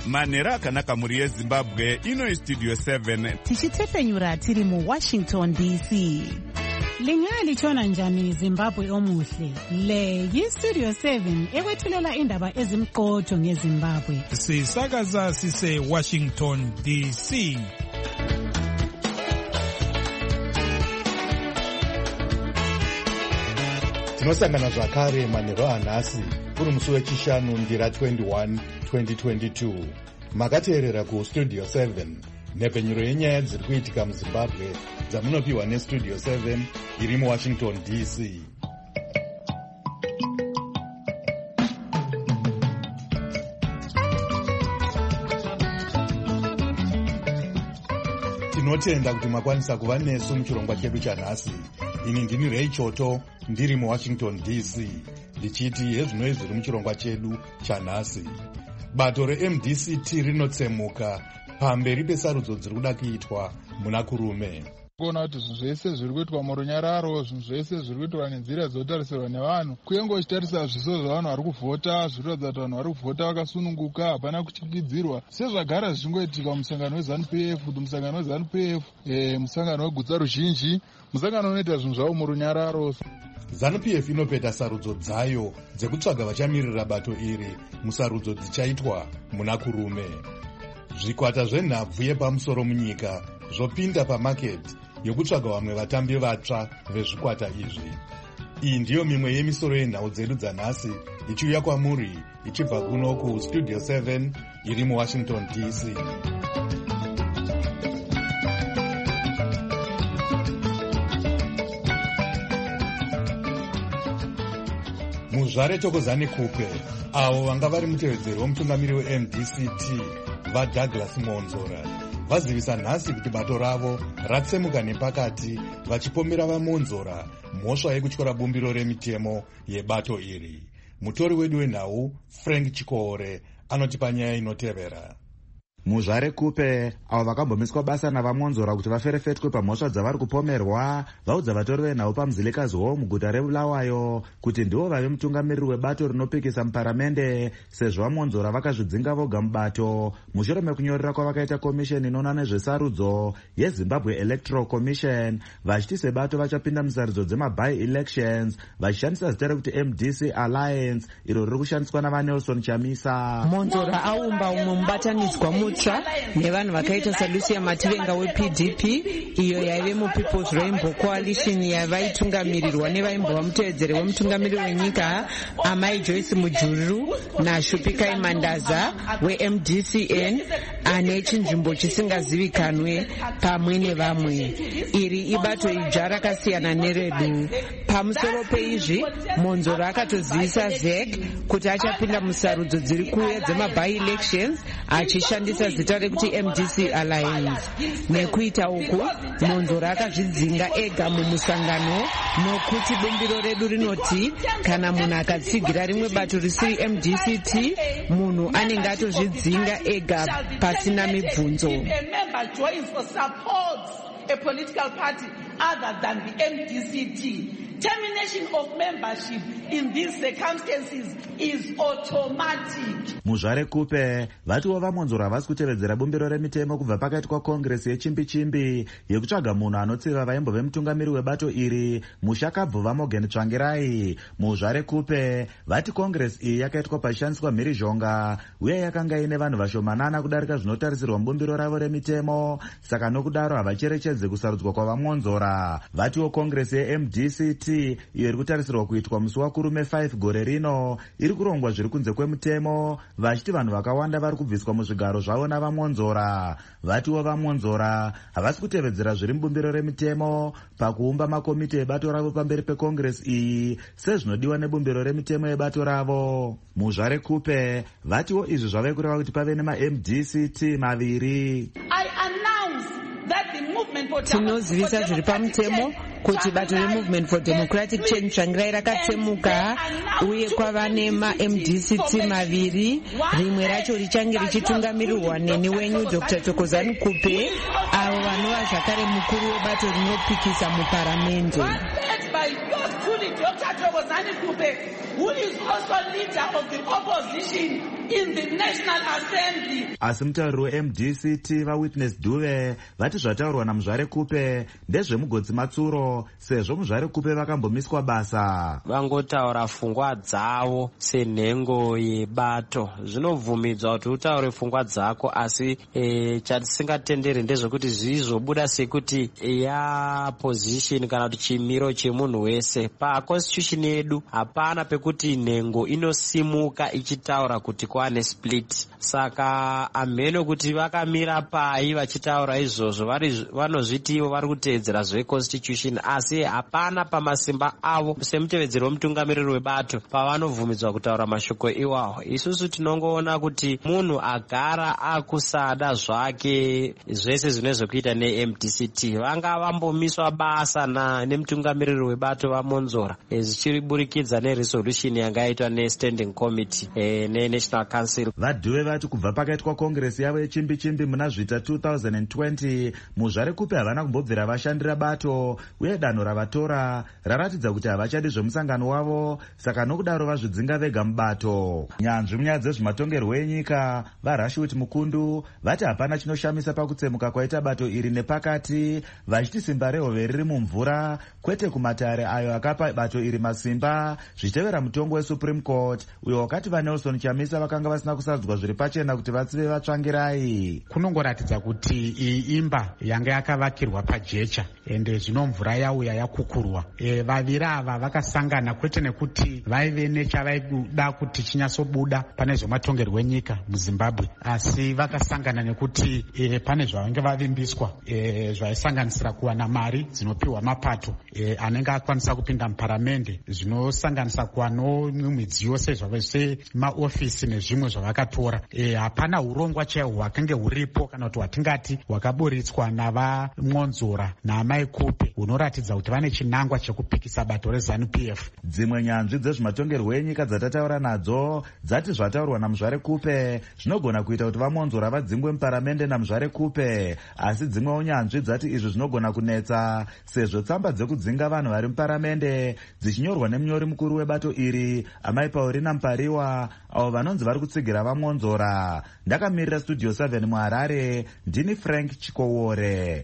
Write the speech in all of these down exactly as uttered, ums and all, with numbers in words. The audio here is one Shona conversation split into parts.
manhero akanaka muri yezimbabwe. Ino istudio seven tichitefenyura tiri muwashington D C. Lingalitshona njani Zimbabwe omuhle? Le yistudio seven ekwethulela indaba ezimqotho ngeZimbabwe. Sisakaza sise Washington D C. Tinosangana zvakare manhero anhasi kuri musi wechishanu ndira twenty-one twenty twenty-two. Makateerera kustudio seven, nhepfenyuro yenyaya dziri kuitika muZimbabwe dzamunopiwa nestudio seven iri muWashington D C. Tinotenda kuti makwanisa kuva nesu muchirongwa chedu chanhasi. Ini ndini Ray Choto ndiri muWashington D C, ndichiti hezvinoi zviri muchirongwa chedu chanhasi. Bato re-M D C T rinotsemuka pamberi pesarudzo dziri kuda kuitwa muna kurume. Kuona kuti zvinhu zvese zviri kuitwa murunyararo, zvinhu zvese zviri kuitwa nenzira dzinotarisirwa nevanhu, kuyengo uchitarisa zviso zvavanhu vari kuvhota, zviri kuratidza kuti vanhu vari kuvhota vakasununguka, hapana kuchikidzirwa. Sezvagara zvichingoitika musangano weZANU P F, kuti musangano weZANU P F, eh, musangano wegutsa ruzhinji, musangano unoita zvinhu zvavo murunyararo. ZANU P F inopeta sarudzo dzayo dzekutsvaga vachamirira bato iri musarudzo dzichaitwa muna kurume. Zvikwata zvenhabvu yepamusoro munyika zvopinda pamaketi yokutsvaga vamwe vatambi vatsva vezvikwata izvi. Iyi ndiyo mimwe yemisoro yenhau dzedu dzanhasi ichiuya kwamuri ichibva kuno kustudio seven iri muWashington D C. Muzvare Thokozani Kupe, avo vanga vari mutevedzeri womutungamiri we-M D C T vaDouglas Monzora, vazivisa nhasi kuti bato ravo ratsemuka nepakati vachipomera vaMonzora mhosva yekutyora bumbiro remitemo yebato iri. Mutori wedu wenhau Frank Chikoore anotipa nyaya inotevera. Muzvare Kupe, avo vakambomitswa basa navaMonzora kuti vaferefetwe pamhosva dzavari kupomerwa, vaudza vatori venhau pamuzilikazi wavo muguta reBulawayo kuti ndivo vave mutungamiriri webato rinopikisa muparamende, sezvo vaMonzora vakazvidzinga voga mubato mushure mekunyorera kwavakaita komisheni inoona nezvesarudzo yeZimbabwe Electoral Commission, vachiti sebato vachapinda musarudzo dzema-by-elections vachishandisa zita rekuti M D C Alliance, iro riri kushandiswa navaNelson Chamisa. Monzora aumba umwe mubatanidzwa mutsva nevanhu vakaita saLucia Mativenga weP D P, iyo yaive muPeople's Rainbow Coalition yavaitungamirirwa nevaimbova mutevedzeri wemutungamiri wenyika Amai Joyce Mujuru naShupikai Mandaza weM D C N ane chinzvimbo chisingazivikanwe pamwe nevamwe. Iri ibato idzva rakasiyana neredu. Pamusoro peizvi, Monzora akatozivisa Z E C kuti achapinda musarudzo dziri kuuya dzema-by-elections achishandisa zita rekuti M D C Alliance. Nekuita uku, Monzora akazvidzinga ega mumusangano nokuti bumbiro redu rinoti kana munhu akatsigira rimwe bato risiri M D C T, munhu anenge atozvidzinga ega pasina mibvunzo. A political party other than the M D C T. Termination of membership in these circumstances is automatic. Muzvare Kupe, vatiwo vaMonzora havasi kutevedzera bumbiro remitemo kubva pakati kwakongresi yechimbi-chimbi yekutsvaga munhu anotsiva vaimbo vemutungamiri webato iri Mushakabvu vaMorgan Tsvangirai. Muzvare Kupe vati kongresi iyi yakaitwa pachishandiswa mhirizhonga uye yakanga ine vanhu vashomanana kudarika zvinotarisirwa mubumbiro ravo remitemo, saka nokudaro havacherechedze kusarudzwa kwavaMonzora. Vatiwo kongresi yeM D C T iyo iri kutarisirwa kuitwa musi wakurume five gore rino iri kurongwa zviri kunze kwemutemo, vachiti vanhu vakawanda vari kubviswa muzvigaro zvavo navaMonzora. Vatiwo vaMonzora havasi kutevedzera zviri mubumbiro remitemo pakuumba makomiti ebato ravo pamberi pekongresi iyi sezvinodiwa nebumbiro remitemo ebato ravo. Muzvare Kupe vatiwo izvi zvave kureva kuti pave nema-M D C T maviri. Tinozivisa zviri pamutemo kuti bato reMovement for Democratic Change Tsvangirai rakatsemuka uye kwava nema-M D C T maviri, rimwe racho richange richitungamirirwa neni wenyu Doctor Thokozani Kupe, avo vanova zvakare mukuru webato rinopikisa muparamende. Doctor Thokozani Kupe, who is also leader of the opposition in the National Assembly. Asi mutauriri we-M D C T vaWitness Dube vati zvataurwa naMuzvare Kupe ndezvemugodzi Matsuro sezvo Muzvare Kupe vakambomiswa basa. Vangotaura pfungwa dzavo senhengo yebato. Zvinobvumidzwa kuti utaure pfungwa dzako, asi e, chatisingatenderi ndezvekuti zvizobuda sekuti ya position kana kuti chimiro chemunhu wese. PaConstitution yedu hapana pekuti nhengo inosimuka ichitaura kuti kwane split. Saka amheno kuti vakamira pai vachitaura izvozvo vanozviti ivo vari kuteedzera zveConstitution, asi hapana pamasimba avo semutevedzeri wemutungamiriri webato pavanovhumidzwa kutaura mashoko iwawo. Isusu tinongoona kuti munhu agara akusada zvake zvese zvine zvekuita ne-M D C T vanga vambomiswa basa na nemutungamiriri webato vamonzora zvichiriburikidza neresolution yanga yaitwa ne-standing committee e, ne-National Council. Vadhuve vati kubva pakaitwa kongresi yavo yechimbi chimbi muna zvita two thousand twenty Muzvare Kupe havana kumbobvira vashandira bato uye danho ravatora raratidza kuti havachadi zvemusangano wavo, saka nokudaro vazvidzinga vega mubato. Nyanzvi munyaya dzezvematongerwo enyika vaRashid Mukundu vati hapana chinoshamisa pakutsemuka kwaita bato iri nepakati, vachiti simba rehove riri mumvura kwete kumatare ayo akapa bato iri masimba, zvichitevera mutongo weSupreme Court uyo wakati vaNelson Chamisa vakanga vasina kusadzwa zviri pachena kuti vatsive vatsvangirai. Kunongoratidza kuti iyi imba yanga yakavakirwa pajecha ende zvino mvura yauya yakukurwa. E, vaviri ava vakasangana kwete nekuti vaive nechavaibuda kuti chinyasobuda pane zvematongerwo enyika muZimbabwe, asi vakasangana nekuti e, pane zvavange vavimbiswa e, zvaisanganisira kuwana mari dzinopiwa mapato e, anenge akwanisa kupinda muparamende, zvinosanganisa kuwanawo midziyo semaofisi nezvimwe zvavakatora. E, hapana urongwa chaihwo hwakange huripo kana kuti hwatingati hwakaburitswa navamwonzora naamai Kupe hunoratidza kuti vane chinangwa chekupikisa bato reZANU P F. Dzimwe nyanzvi dzezvematongerwo enyika dzatataura nadzo dzati zvataurwa naMuzvare Kupe zvinogona kuita kuti vamwonzora vadzingwe muparamende naMuzvare Kupe, asi dzimwewo nyanzvi dzati izvi zvinogona kunetsa sezvo tsamba dzekudzinga vanhu vari muparamende dzichinyorwa nemunyori mukuru webato iri amai Paulina Mpariwa, avo vanonzi vari kutsigira vamwonzora. Ndakamirira Studio seven muHarare, ndini Frank Chikowore.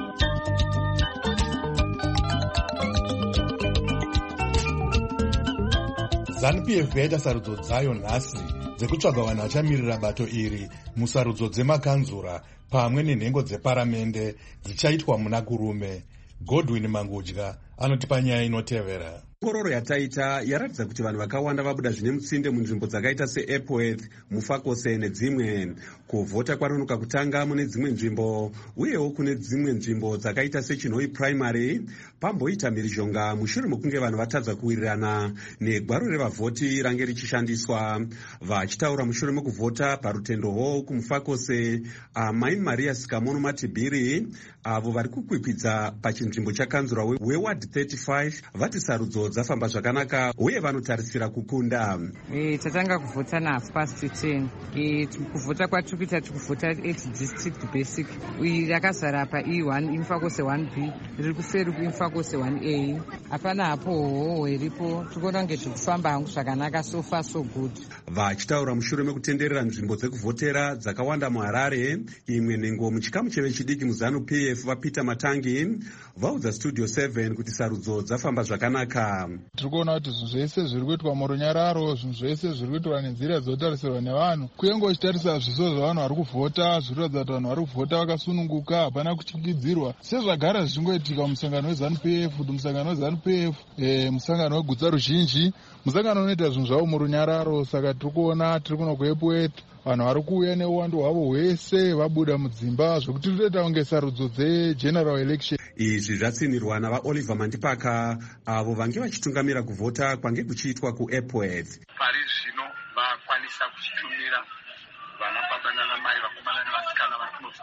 ZANU P F yaita sarudzo dzayo nhasi dzekutsvaga vanhu vachamirira bato iri musarudzo dzemakanzura pamwe nenhengo dzeparamende dzichaitwa muna kurume. Godwin Mangudya anotipa nyaya inotevera. Ongororo yataita yaratidza kuti vanhu vakawanda vabuda zvine mutsinde munzvimbo dzakaita seEpworth, Mufakose nedzimwe. Kuvhota kwarunuka kutanga mune dzimwe nzvimbo uyewo kune dzimwe nzvimbo dzakaita seChinhoi Primary pamboita mhirizhonga mushure mekunge vanhu vatadza kuwirirana negwaro revavhoti range richishandiswa. Vachitaura mushure mekuvhota parutendo hall kuMufakose, amai Maria Sikamono Matibiri avo vari kukwikwidza pachinzvimbo chakanzura weward thirty-five vati sarudzo dzafamba zvakanaka uye vanotarisira kukunda. E, tatanga kuvhota nahalf past ten. E, kuvhota kwatiri kuita tikuvhota eight district basic rakazara paE one Imfakose one B riri kuseri kuImfakose one A. Hapana hapo hoho iripo, tikuona kunge zviri kufamba hangu zvakanaka, so far so good. Vachitaura mushure mekutenderera nzvimbo dzekuvhotera dzakawanda muHarare, imwe nhengo muchikamu chevechidiki muZANU P F vaPeter Matangi vaudza Studio seven kuti sarudzo dzafamba zvakanaka. Tiri kuona kuti zvinhu zvese zviri kuitwa murunyararo, zvinhu zvese zviri kuitwa nenzira dzotarisirwa nevanhu. Kuyengo uchitarisa zviso zvavanhu vari kuvhota, zviri kuratidza kuti vanhu vari kuvhota vakasununguka, hapana kutyingidzirwa sezvagara zvichingoitika musangano weZANU P F, kuti musangano weZANU P F e, musangano wegutsa ruzhinji, musangano unoita zvinhu zvavo murunyararo. Saka tiri kuona tiri kuno kuEpworth vanhu vari kuuya neuwandu hwavo hwese vabuda mudzimba zvokuti toita kunge sarudzo dzegeneral election. Izvi zvatsinirwa navaOliver Mandipaka avo vange vachitungamira kuvhota kwange kuchiitwa kuEpworth. Pari zvino vakwanisa kuchitumira vana baba nana mai vakomana nevasikana vari kunovhota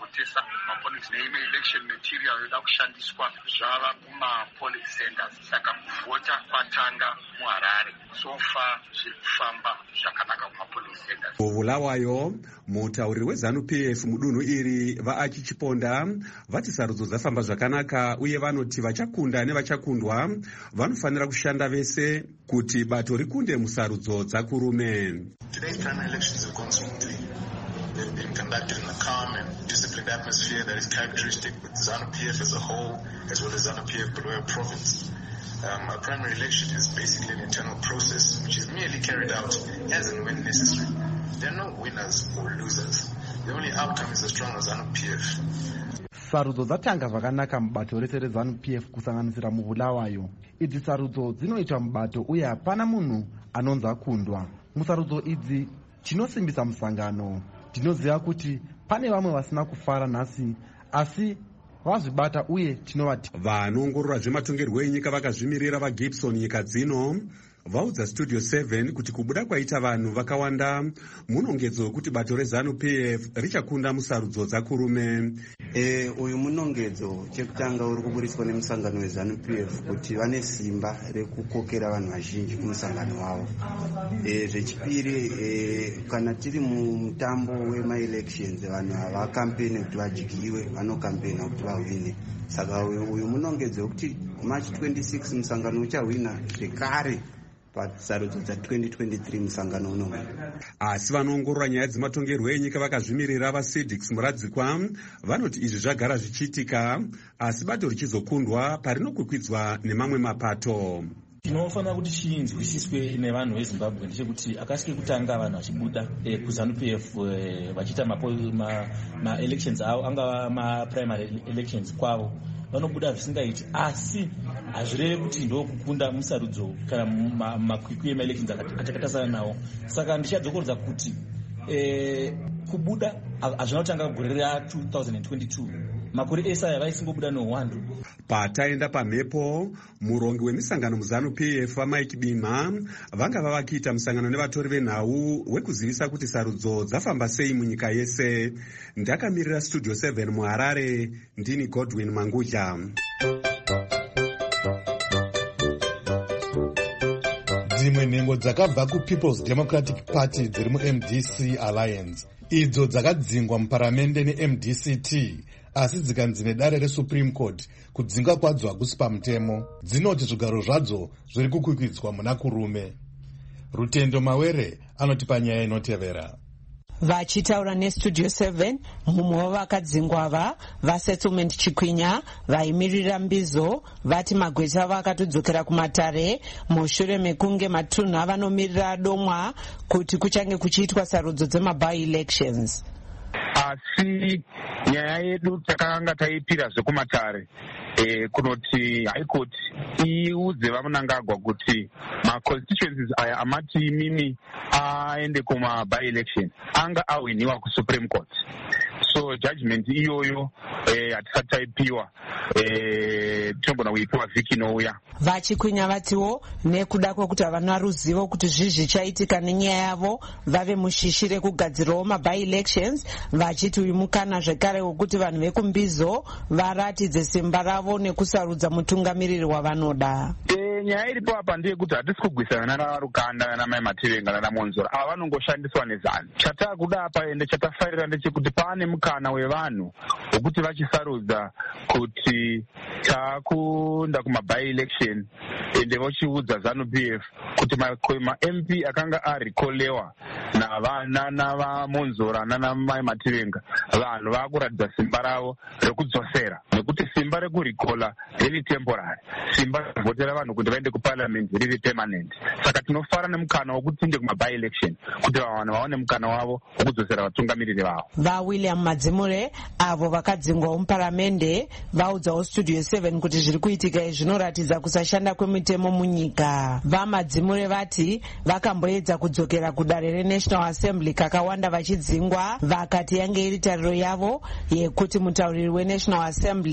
kuvhotesa mapolice neimwe election material yoda kushandiswa zvava kumapolice centers. Saka kuvhota kwatanga muHarare. So far zviri kufamba zvakanaka kumapolice centers. Bulawayo, mutauriri weZANU P F mudunhu iri vaAchi Chiponda vati sarudzo dzafamba zvakanaka uye vanoti vachakunda nevachakundwa vanofanira kushanda vese kuti bato rikunde musarudzo dzakurume. Today's primary elections have gone smoothly. They've been conducted in a calm and disciplined atmosphere that is characteristic with ZANU P F as a whole, as well as ZANU P F Bulawayo province. Um, a primary election is basically an internal process which is merely carried out as and when necessary. There are no winners or losers. The only outcome is as strong as ZANU P F. Sarudzo dzatanga zvakanaka mubato rese reZANU P F kusanganisira muBulawayo. Idzi sarudzo dzinoitwa mubato uye hapana munhu anonzi akundwa. Musarudzo idzi tinosimbisa musangano. Tinoziva kuti pane vamwe vasina kufara nhasi asi vazvibata uye tinovati. Vanoongorora zvematongerwo enyika vakazvimirira vaGibson nyika dzino vaudza Studio seven kuti kubuda kwaita vanhu vakawanda munongedzo wekuti bato reZANU P F richakunda musarudzo dzakurume. E, uyu munongedzo chekutanga uri kuburiswa nemusangano weZANU P F kuti vane simba rekukokera vanhu vazhinji kumusangano wavo. E, zvechipiri e, kana tiri mumutambo wema-elections vanhu havakampeni kuti vadyiwe, vanokampena kuti vahwine. Saka uyu munongedzo wekuti March twenty-six musangano uchahwina zvekare pasarudzo dza twenty twenty-three musangano uno. Asi vanoongorora nyaya dzematongerwo enyika vakazvimirira vaSedix Muradzikwa vanoti izvi zvagara zvichiitika asi bato richizokundwa parinokwikwidza nemamwe mapato. Tinofanira kuti chinzwisiswe nevanhu veZimbabwe ndechekuti akasike kutanga vanhu vachibuda eh, kuZANU P F eh, vachiita ma-elections avo angava ma-primary elections kwavo vanobuda zvisingaiti asi hazvirevi kuti ndo kukunda musarudzo kana makwikwi ema-elections atakatasana nawo. Saka ndichadzokorodza kuti eh, kubuda hazvina kutanga gore ra two thousand twenty-two. Makore esa yavaisingobuda nohwandu. Pataenda pamhepo murongi wemisangano muZANU P F Mike Bima vanga vavakiita musangano nevatori venhau wekuzivisa kuti sarudzo dzafamba sei munyika yese. Ndakamirira Studio seven muHarare, ndini Godwin Manguja. Dzimwe nhengo dzakabva kuPeople's Democratic Party dziri muM D C Alliance idzo dzakadzingwa muparamende neM D C T asi dzikanzi nedare reSupreme Court kudzinga kwadzo hakusi pamutemo. Dzinoti zvigaro zvadzo zviri kukwikwidzwa muna kurume. Rutendo Mawere anoti panyaya inotevera. Vachitaura neStudio seven mumwe wavakadzingwa ava vaSettlement Chikwinya vaimirira Mbizo vati magweta vakatodzokera kumatare mushure mekunge matunhu avanomiririra Domwa kuti kuchange kuchiitwa sarudzo dzema-by-elections. Asi nyaya yedu takanga taipira zvekumatare e, kunoti High Court iudze vaMunangagwa kuti ma-constituencies aya amati imimi aende kuma-by-election anga ahwiniwa kuSupreme Court. So judgment iyoyo hatisati e, taipiwa e, tinogona kuipiwa vhiki inouya. Vachikwinya vatiwo nekuda kwekuti havana ruzivo kuti zvizvi chaitika nenyaya yavo vave mushishire kugadzirawo ma-by-elections vachiti uyu mukana zvekare wekuti vanhu vekumbizo varatidze simba ravo nekusarudza mutungamiriri wavanoda. E, nyaya iripo apa ndeyekuti hatisi kugwisana nana Rukanda nana Mativenga nana Monzora ava vanongoshandiswa neZANU. Chatakuda apa ende chatafarira ndechekuti pane mukana wevanhu wekuti vachisarudza kuti takunda kuma-by-election ende vochiudza ZANU P F kuti ma-M P akanga arikolewa navana vaMonzora nana Mativenga vanhu vakuratidza simba ravo rekudzosera nekuti simba rekurikola riri temporary, simba rekuvhotera vanhu kuti vaende kuparliament riri permanent. Saka tinofara nemukana wekuti tinde kuma-by-election kuti vanhu vaone mukana wavo wekudzosera vatungamiriri vavo. VaWilliam Madzimure avo vakadzingwawo muparamende vaudzawo Studio seven kuti zviri kuitika izvi zvinoratidza kusashanda kwemitemo munyika. VaMadzimure vati vakamboedza kudzokera kudare reNational Assembly kakawanda vachidzingwa vakati yange iri tariro yavo yekuti mutauriri weNational Assembly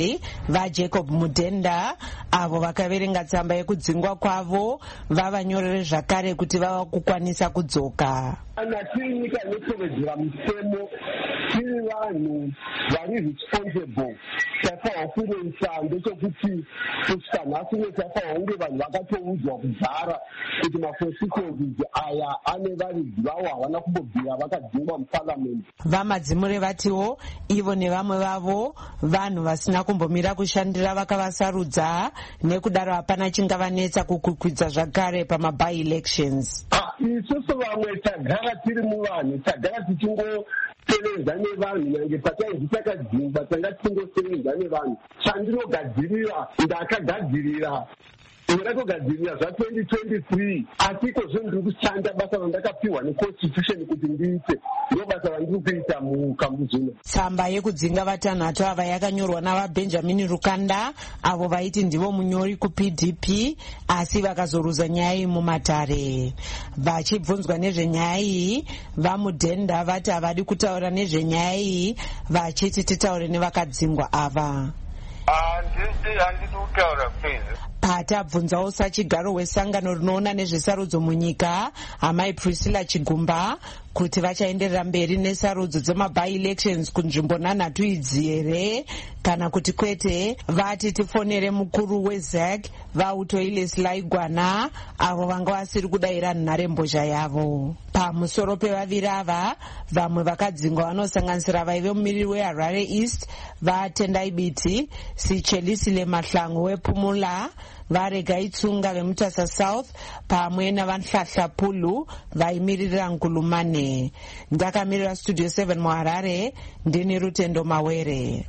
vaJacob Mudhenda avo vakaverenga tsamba yekudzingwa kwavo vavanyorere zvakare kuti vava kukwanisa kudzoka. Kana tiri nyika inotevedzera mutemo, tiri vanhu vari responsible, tafanira kuronsa ndechekuti kusvika nhasi netafanira kunge vanhu vakatoudzwa kugara kuti maconstituencies aya ane varidzi vavo havana kumbobvira vakadzingwa muparliament. Vamadzimure vatiwo ivo nevamwe vavo vanhu vasina kumbomira kushandira vakavasarudza, nekudaro hapana chingavanetsa kukukwidza zvakare pamaby elections. Isusu vamwe tagara tiri muvanhu, tagara tichingosevenza nevanhu, nyange patainzi takadzingwa tanga tichingosevenza nevanhu. Chandinogadzirira ndakagadzirira ndakagadzirira zvatwenty twenty-three asiko zvinhu ndiri kushanda basa randakapiwa neconstitution kuti ndiite, ndo basa randiri kuita mukambu zvino. Tsamba yekudzinga vatanhatu ava yakanyorwa navaBenjamin Rukanda avo vaiti ndivo munyori kuP D P asi vakazoruza nyaya iyi mumatare. Vachibvunzwa nezvenyaya iyi, vaMudhenda vati havadi kutaura nezvenyaya iyi, vachiti titaure nevakadzingwa ava. Handisi handisi kutaura please. Patabvunzawo sachigaro wesangano rinoona nezvesarudzo munyika amai Priscilla Chigumba kuti vachaenderera mberi nesarudzo dzemaby elections kunzvimbo nhanhatu idzi here kana kuti kwete, vati tifonere mukuru weZAC vaUtoiles Laigwana avo vanga vasiri kudayira nharembozha yavo. Pamusoro pevaviri ava, vamwe vakadzingwa vanosanganisira vaive mumiriri weHarare East vaTendai Biti, Sichelisile Mahlangu wePumula, vaRegai Tsunga veMutasa South pamwe navanhlahla Pulu vaimirira Nkulumane. Ndakamirira Studio seven muHarare, ndini Rutendo Mawere.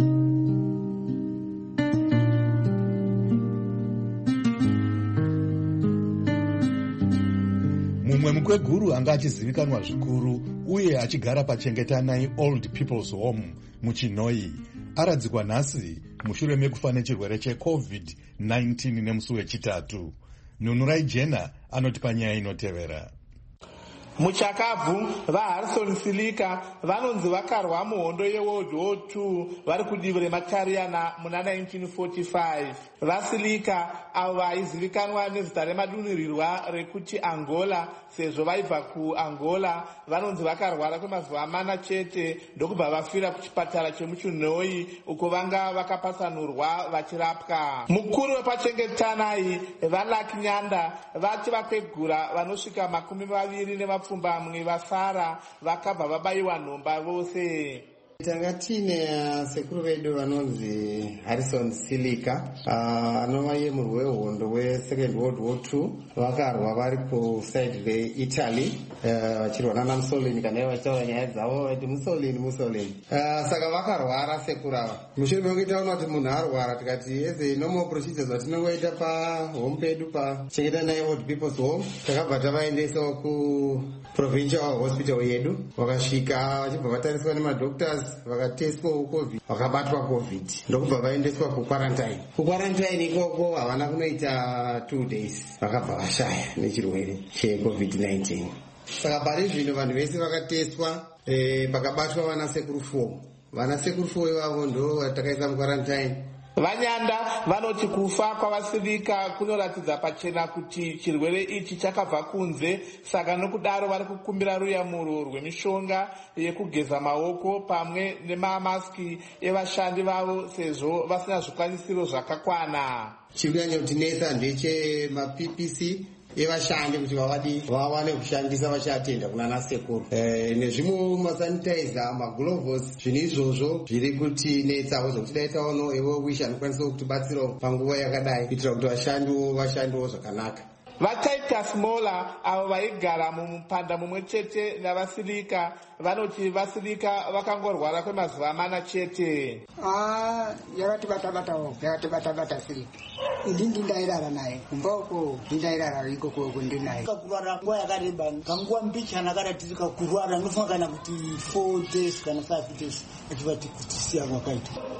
Mumwe mukweguru anga achizivikanwa zvikuru uye achigara paChengetanai Old People's Home muChinoi aradzikwa nhasi mushure mekufa nechirwere checovid nineteen nemusi wechitatu. Nunurai Jena anoti panyaya inotevera. Muchakabvu vaHarrison Silika vanonzi vakarwa muhondo yeWorld War Two vari kudivi reMatariana muna nineteen forty-five. VaSilika avo vaizivikanwa nezita remadunirirwa rekuti Angola sezvo vaibva kuAngola vanonzi vakarwara kwemazuva mana chete ndokubva vafira kuchipatara chemuChinoi uko vanga vakapatsanurwa vachirapwa. Mukuru wepaChengetanai vaLucky Nyanda vati vakwegura vanosvika makumi maviri nevapfumbamwe vasara vakabva vabayiwa nhomba vose. Tanga tine sekuru vedu vanonzi Harrison Silika anova yemurwi wehondo weSecond World War Two vakarwa vari kusaidi reItaly vachirwa nana Mussolini kana ivo vachitaura nyaya dzavo vati Mussolini Mussolini saka vakarwara sekuru ava. Mushure mekunge taona kuti munhu arwara tikati eze normal procedures vatinongoita pahome pedu paChengetanai Old People's Home takabva tavaendesawo kuprovincial hospital yedu, vakasvika vachibva vatariswa nemadoctors vakatestwa covid vakabatwa covid ndokubva vaendeswa kuquarantine. Kuquarantine ikoko havana kunoita two days vakabva vashaya nechirwere checovid nineteen. Saka pari zvino vanhu vese vakatestwa e, pakabatwa vana sekuru four. Vana sekuru four ivavo ndo vatakaisa muquarantine. Vanyanda vanoti kufa kwavaSilika kunoratidza pachena kuti chirwere ichi chakabva kunze, saka nokudaro vari kukumbira ruyamuro rwemishonga yekugeza maoko pamwe nemamaski evashandi vavo sezvo vasina zvikwanisiro zvakakwana. Chikunyanya kutinetsa ndechemaP P C evashandi kuti vavadi vawane kushandisa vachatenda kunana sekuru e, nezvimwe masanitizer maglovos zvinhu izvozvo zviri kutinetsawo zvokuti dai taono evo wish anokwanisa kutibatsirawo panguva yakadai kuitira kuti vashandiwo vashandiwo zvakanaka. VaTitus Mola avo vaigara mumupanda mumwe chete navaSilika vanoti vaSilika vakangorwara kwemazuva mana chete. Ah, yakatibata-batawo yakatibata-bata Silika. Ini ndindairara naye kumba uko ndindairara ikoko uko ndinaye. Kurwara nguva yakareba kanguva mbichana akaratidika kurwara ndofunga kana kuti four days kana five days achivati kuti siya kwakaita.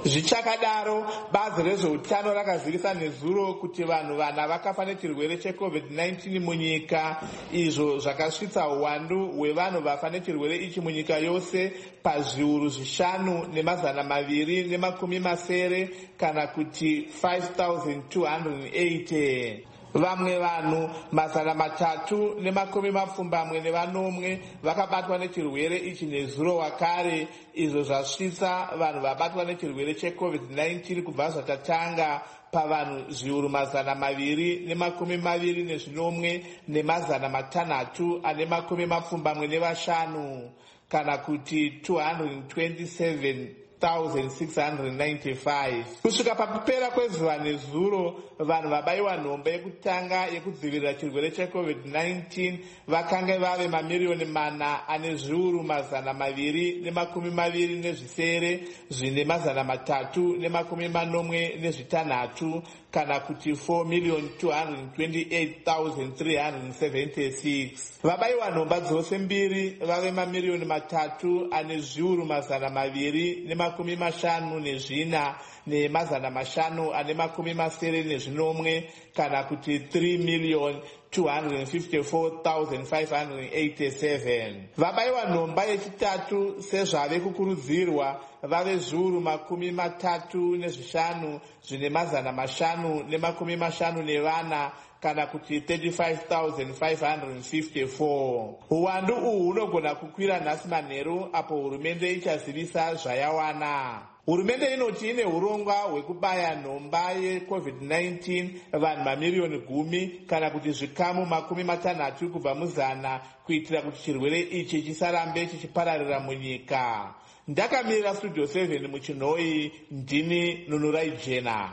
Zvichakadaro, bazi rezveutano rakazivisa nezuro kuti vanhu vana vakafa nechirwere checovid nineteen munyika, izvo zvakasvitsa uwandu hwevanhu vafa nechirwere ichi munyika yose pazviuru zvishanu nemazana maviri nemakumi masere kana kuti five thousand two hundred eighty. Vamwe vanhu mazana matatu nemakumi mapfumbamwe nevanomwe vakabatwa nechirwere ichi nezuro wakare, izvo zvasvitsa vanhu vabatwa nechirwere checovid nineteen kubva zvatatanga pavanhu zviuru mazana maviri nemakumi maviri nezvinomwe nemazana matanhatu ane makumi mapfumbamwe nevashanu kana kuti two hundred twenty-seven thousand six hundred ninety-five. Kusvika pakupera kwezuva nezuro, vanhu vabayiwa nhombe yekutanga yekudzivirira chirwere checovid nineteen vakanga vave mamiliyoni mana ane zviuru mazana maviri nemakumi maviri nezvisere zvine mazana matatu nemakumi manomwe nezvitanhatu kana kuti four million two hundred twenty-eight thousand three hundred seventy-six. Vabayiwa nhomba dzose mbiri vave mamiliyoni matatu ane zviuru mazana maviri nemakumi mashanu nezvina nemazana mashanu ane makumi masere nezvinomwe kana kuti three million two hundred fifty-four thousand five hundred eighty-seven. Vabayiwa nhomba yechitatu sezvave kukurudzirwa vave zviuru makumi matatu nezvishanu zvine mazana mashanu nemakumi mashanu nevana kana kuti thirty-five thousand five hundred fifty-four. Uwandu uhu hunogona kukwira nhasi manheru apo hurumende ichazivisa zvayawana. Hurumende inoti ine urongwa hwekubaya nhomba yecovid nineteen vanhu mamiliyoni gumi kana kuti zvikamu makumi matanhatu kubva muzana kuitira kuti chirwere ichi chisarambe chichipararira munyika. Ndakamirira Studio seven muchinhoi, ndini Nunurai Jena.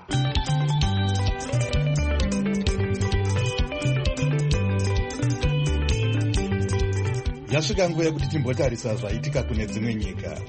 Yasvika nguva yekuti timbotarisa zvaitika kune dzimwe nyika.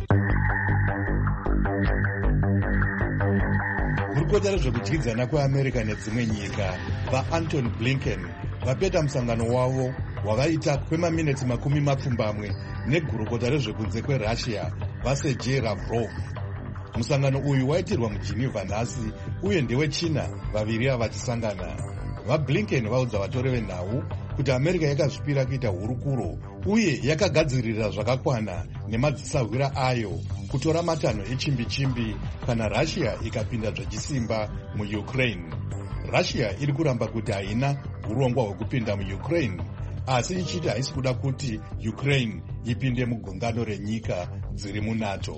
Gurukota rezvekudyidzana kweAmerica nedzimwe nyika vaAntony Blinken vapeta musangano wavo wavaita kwemaminitsi makumi mapfumbamwe negurukota rezvekunze kweRussia vaSergei Lavrov. Musangano uyu waitirwa muGeneva nhasi uye ndewechina vaviri ava vachisangana. VaBlinken vaudza vatori venhau kuti America yakazvipira kuita hurukuro uye yakagadzirira zvakakwana nemadzisahwira ayo kutora matanho echimbi-chimbi kana Russia ikapinda zvachisimba muUkraine. Russia iri kuramba kuti haina urongwa hwekupinda muUkraine, asi ichiti haisi kuda kuti Ukraine ipinde mugungano renyika dziri muNATO.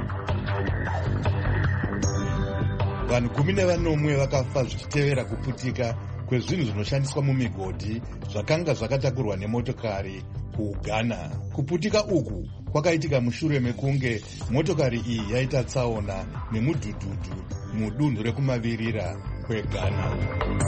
Vanhu gumi nevanomwe vakafa zvichitevera kuputika kwezvinhu zvinoshandiswa mumigodhi zvakanga zvakatakurwa nemotokari kuUghana. Kuputika uku kwakaitika mushure mekunge motokari iyi yaita tsaona nemudhudhudhu mudunhu rekumavirira kweGhana.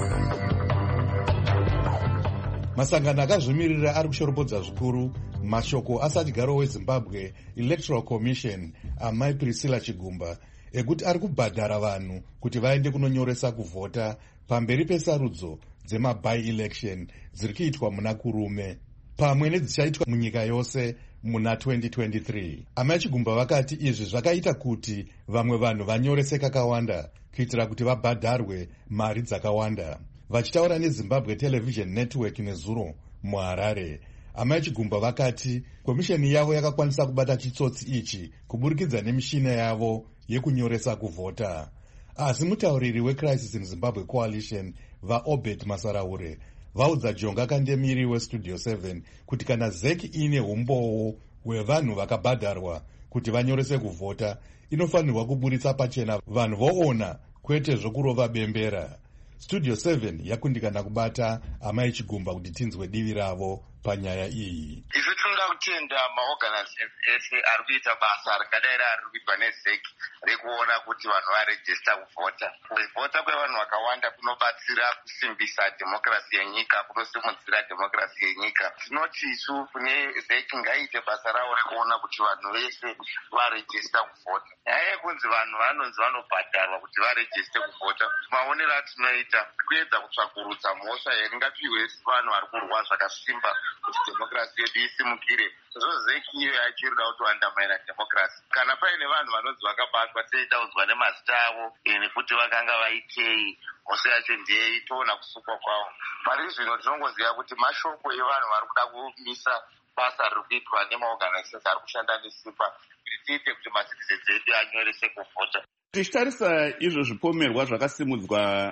Masangano akazvimirira ari kushoropodza zvikuru mashoko asadyaro weZimbabwe Electoral Commission amai Priscilla Chigumba ekuti ari kubhadhara vanhu kuti vaende kunonyoresa kuvhota pamberi pesarudzo dzemaby-election dziri kuitwa muna kurume pamwe nedzichaitwa munyika yose muna twenty twenty-three. Amai Chigumba vakati izvi zvakaita kuti vamwe vanhu vanyorese kakawanda kuitira kuti vabhadharwe mari dzakawanda. Vachitaura neZimbabwe Television Network nezuro muHarare, Amai Chigumba vakati komisheni yavo yakakwanisa kubata chitsotsi ichi kuburikidza nemishina yavo yekunyoresa kuvhota. Asi mutauriri weCrisis in Zimbabwe Coalition vaObed Masaraure vaudza Jonga Kandemiri weStudio seven kuti kana Z E C ine umbowo hwevanhu vakabhadharwa kuti vanyorese kuvhota, inofanirwa kuburitsa pachena vanhu voona, kwete zvokurova bembera. Studio seven yakundikana kubata Amai Chigumba kuti tinzwe divi ravo panyaya iyi. Isu tinoda kutenda maorganizations ese ari kuita basa rakadai rari kuitwa neZ E C rekuona kuti vanhu varejista kuvhota. Kuvhota kwevanhu vakawanda kunobatsira kusimbisa dhemokirasi yenyika, kunosimudzira dhemokirasi yenyika. Tinoti isu kune Z E C ngaiite basa ravo rekuona kuti vanhu vese varejista kuvhota. Nyaya yekunzi vanhu vanonzi vanobhadharwa kuti varejiste kuvhota, maonero atinoita kuedza kutsvakurudza mhosva yaringapiwe vanhu vari kurwa zvakasimba kuti dhemokirasi yedu isimukire. Zvozeki iyo yacho iri kuda kutoandamaira dhemokirasi. Kana paine vanhu vanonzi vakabatwa teitaudzwa nemazita avo nekuti vakanga vaitei, mhosva yacho ndeye toona kusukwa kwavo. Pari zvino tinongoziva kuti mashoko evanhu vari kuda kumisa basa riri kuitwa nemaorganizations ari kushanda nesimba kuti tiite kuti macitizens edu anyorese kuvhota. Tichitarisa izvo zvipomerwa zvakasimudzwa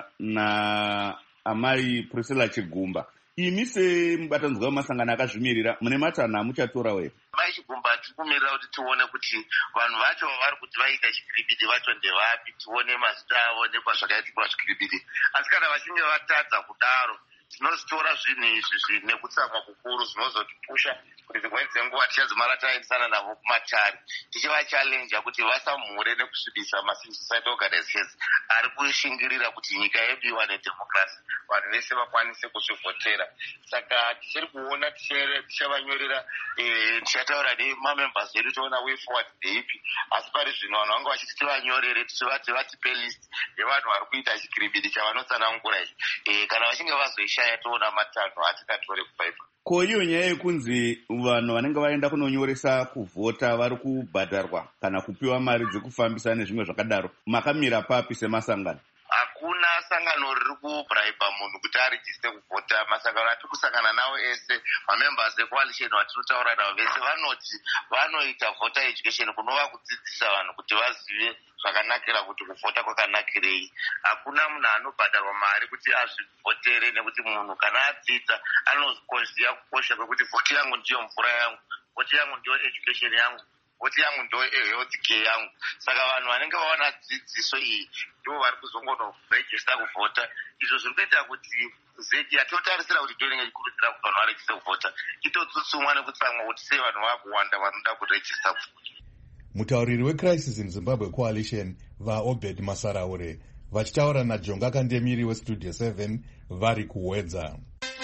naamai Priscilla Chigumba, imi semubatanidzwa wemasangano akazvimirira mune matanho amuchatorawo here? Mai Chigumba tiri kumirira kuti tione kuti vanhu vacho vari kuti vaita chikiribiti vacho ndevapi, tione mazita avo nekwazvakaitikwa chikiribiti. Asi kana vachinge vatadza kudaro, tinozitora zvinhu izvi nekutsamwa kukuru zvinozotipusha kuti dzimweni dzenguva tichadzimara taendesana navo kumatare tichivachallenja kuti vasamhure nekusvibisa macivil society organizations ari kushingirira kuti nyika yedu iwane dhemokirasi, vanhu vese vakwanise kuzvivhotera. Saka tichiri kuona tichavanyorera, tichataura nemamembers edu toona way forward ndeipi, asi pari zvino vanhu vanga vachiti tivanyorere tichivati vatipe list yevanhu vari kuita chikiribidi chavanotsanangura ichi, kana vachinge vazoishaya toona matanho atingatore kubaipa. Ko iyo nyaya yekunzi vanhu vanenge vaenda kunonyoresa kuvhota vari kubhadharwa kana kupiwa mari dzekufambisa nezvimwe zvakadaro, makamira papi semasangano? Hakuna sangano riri kubraiba munhu kuti arejiste kuvhota. Masangano atiri kusangana nawo ese, mamembers ecoalition vatinotaura navo vese vanoti vanoita voter education, kunova kudzidzisa vanhu kuti vazive zvakanakira kuti kuvhota kwakanakirei. Hakuna munhu anobhadharwa mari kuti azvivhotere, nekuti munhu kana adzidza anoziva kukosha kwekuti vhoti yangu ndiyo mvura yangu, vhoti yangu ndiyo education yangu, vhoti yangu ndo health care yangu. Saka vanhu vanenge vawana dzidziso iyi ndivo vari kuzongonorejista kuvhota. Izvo zviri kuita kuti zeki yatotarisira kuti ndoinenge ichikurudzira kuti vanhu varejiste kuvhota itotsutsumwa nekutsamwa kuti sei vanhu vakuwanda vanoda kurejista kuvhota. Mutauriri weCrisis in Zimbabwe Coalition vaObed Masaraure vachitaura naJonga Kandemiri weStudio seven vari kuwedza.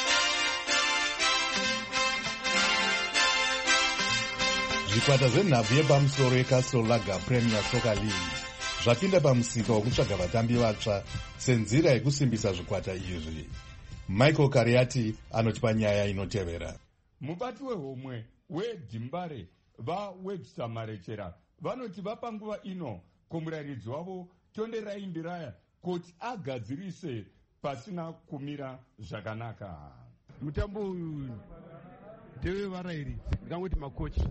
Zvikwata zvenhabvu yepamusoro yeCastle Lager Premier Soccer League zvapinda pamusika wekutsvaga vatambi vatsva senzira yekusimbisa zvikwata izvi. Michael Kariati anoti panyaya inotevera. Mubati wehomwe weDimbare vaWebster Marechera vanoti vapa nguva ino kumurayiridzi wavo Tonderai Ndiraya kuti agadzirise pasina kumira zvakanaka. Mutambo uyu ndewe varayiridzi, ndingangoti makochi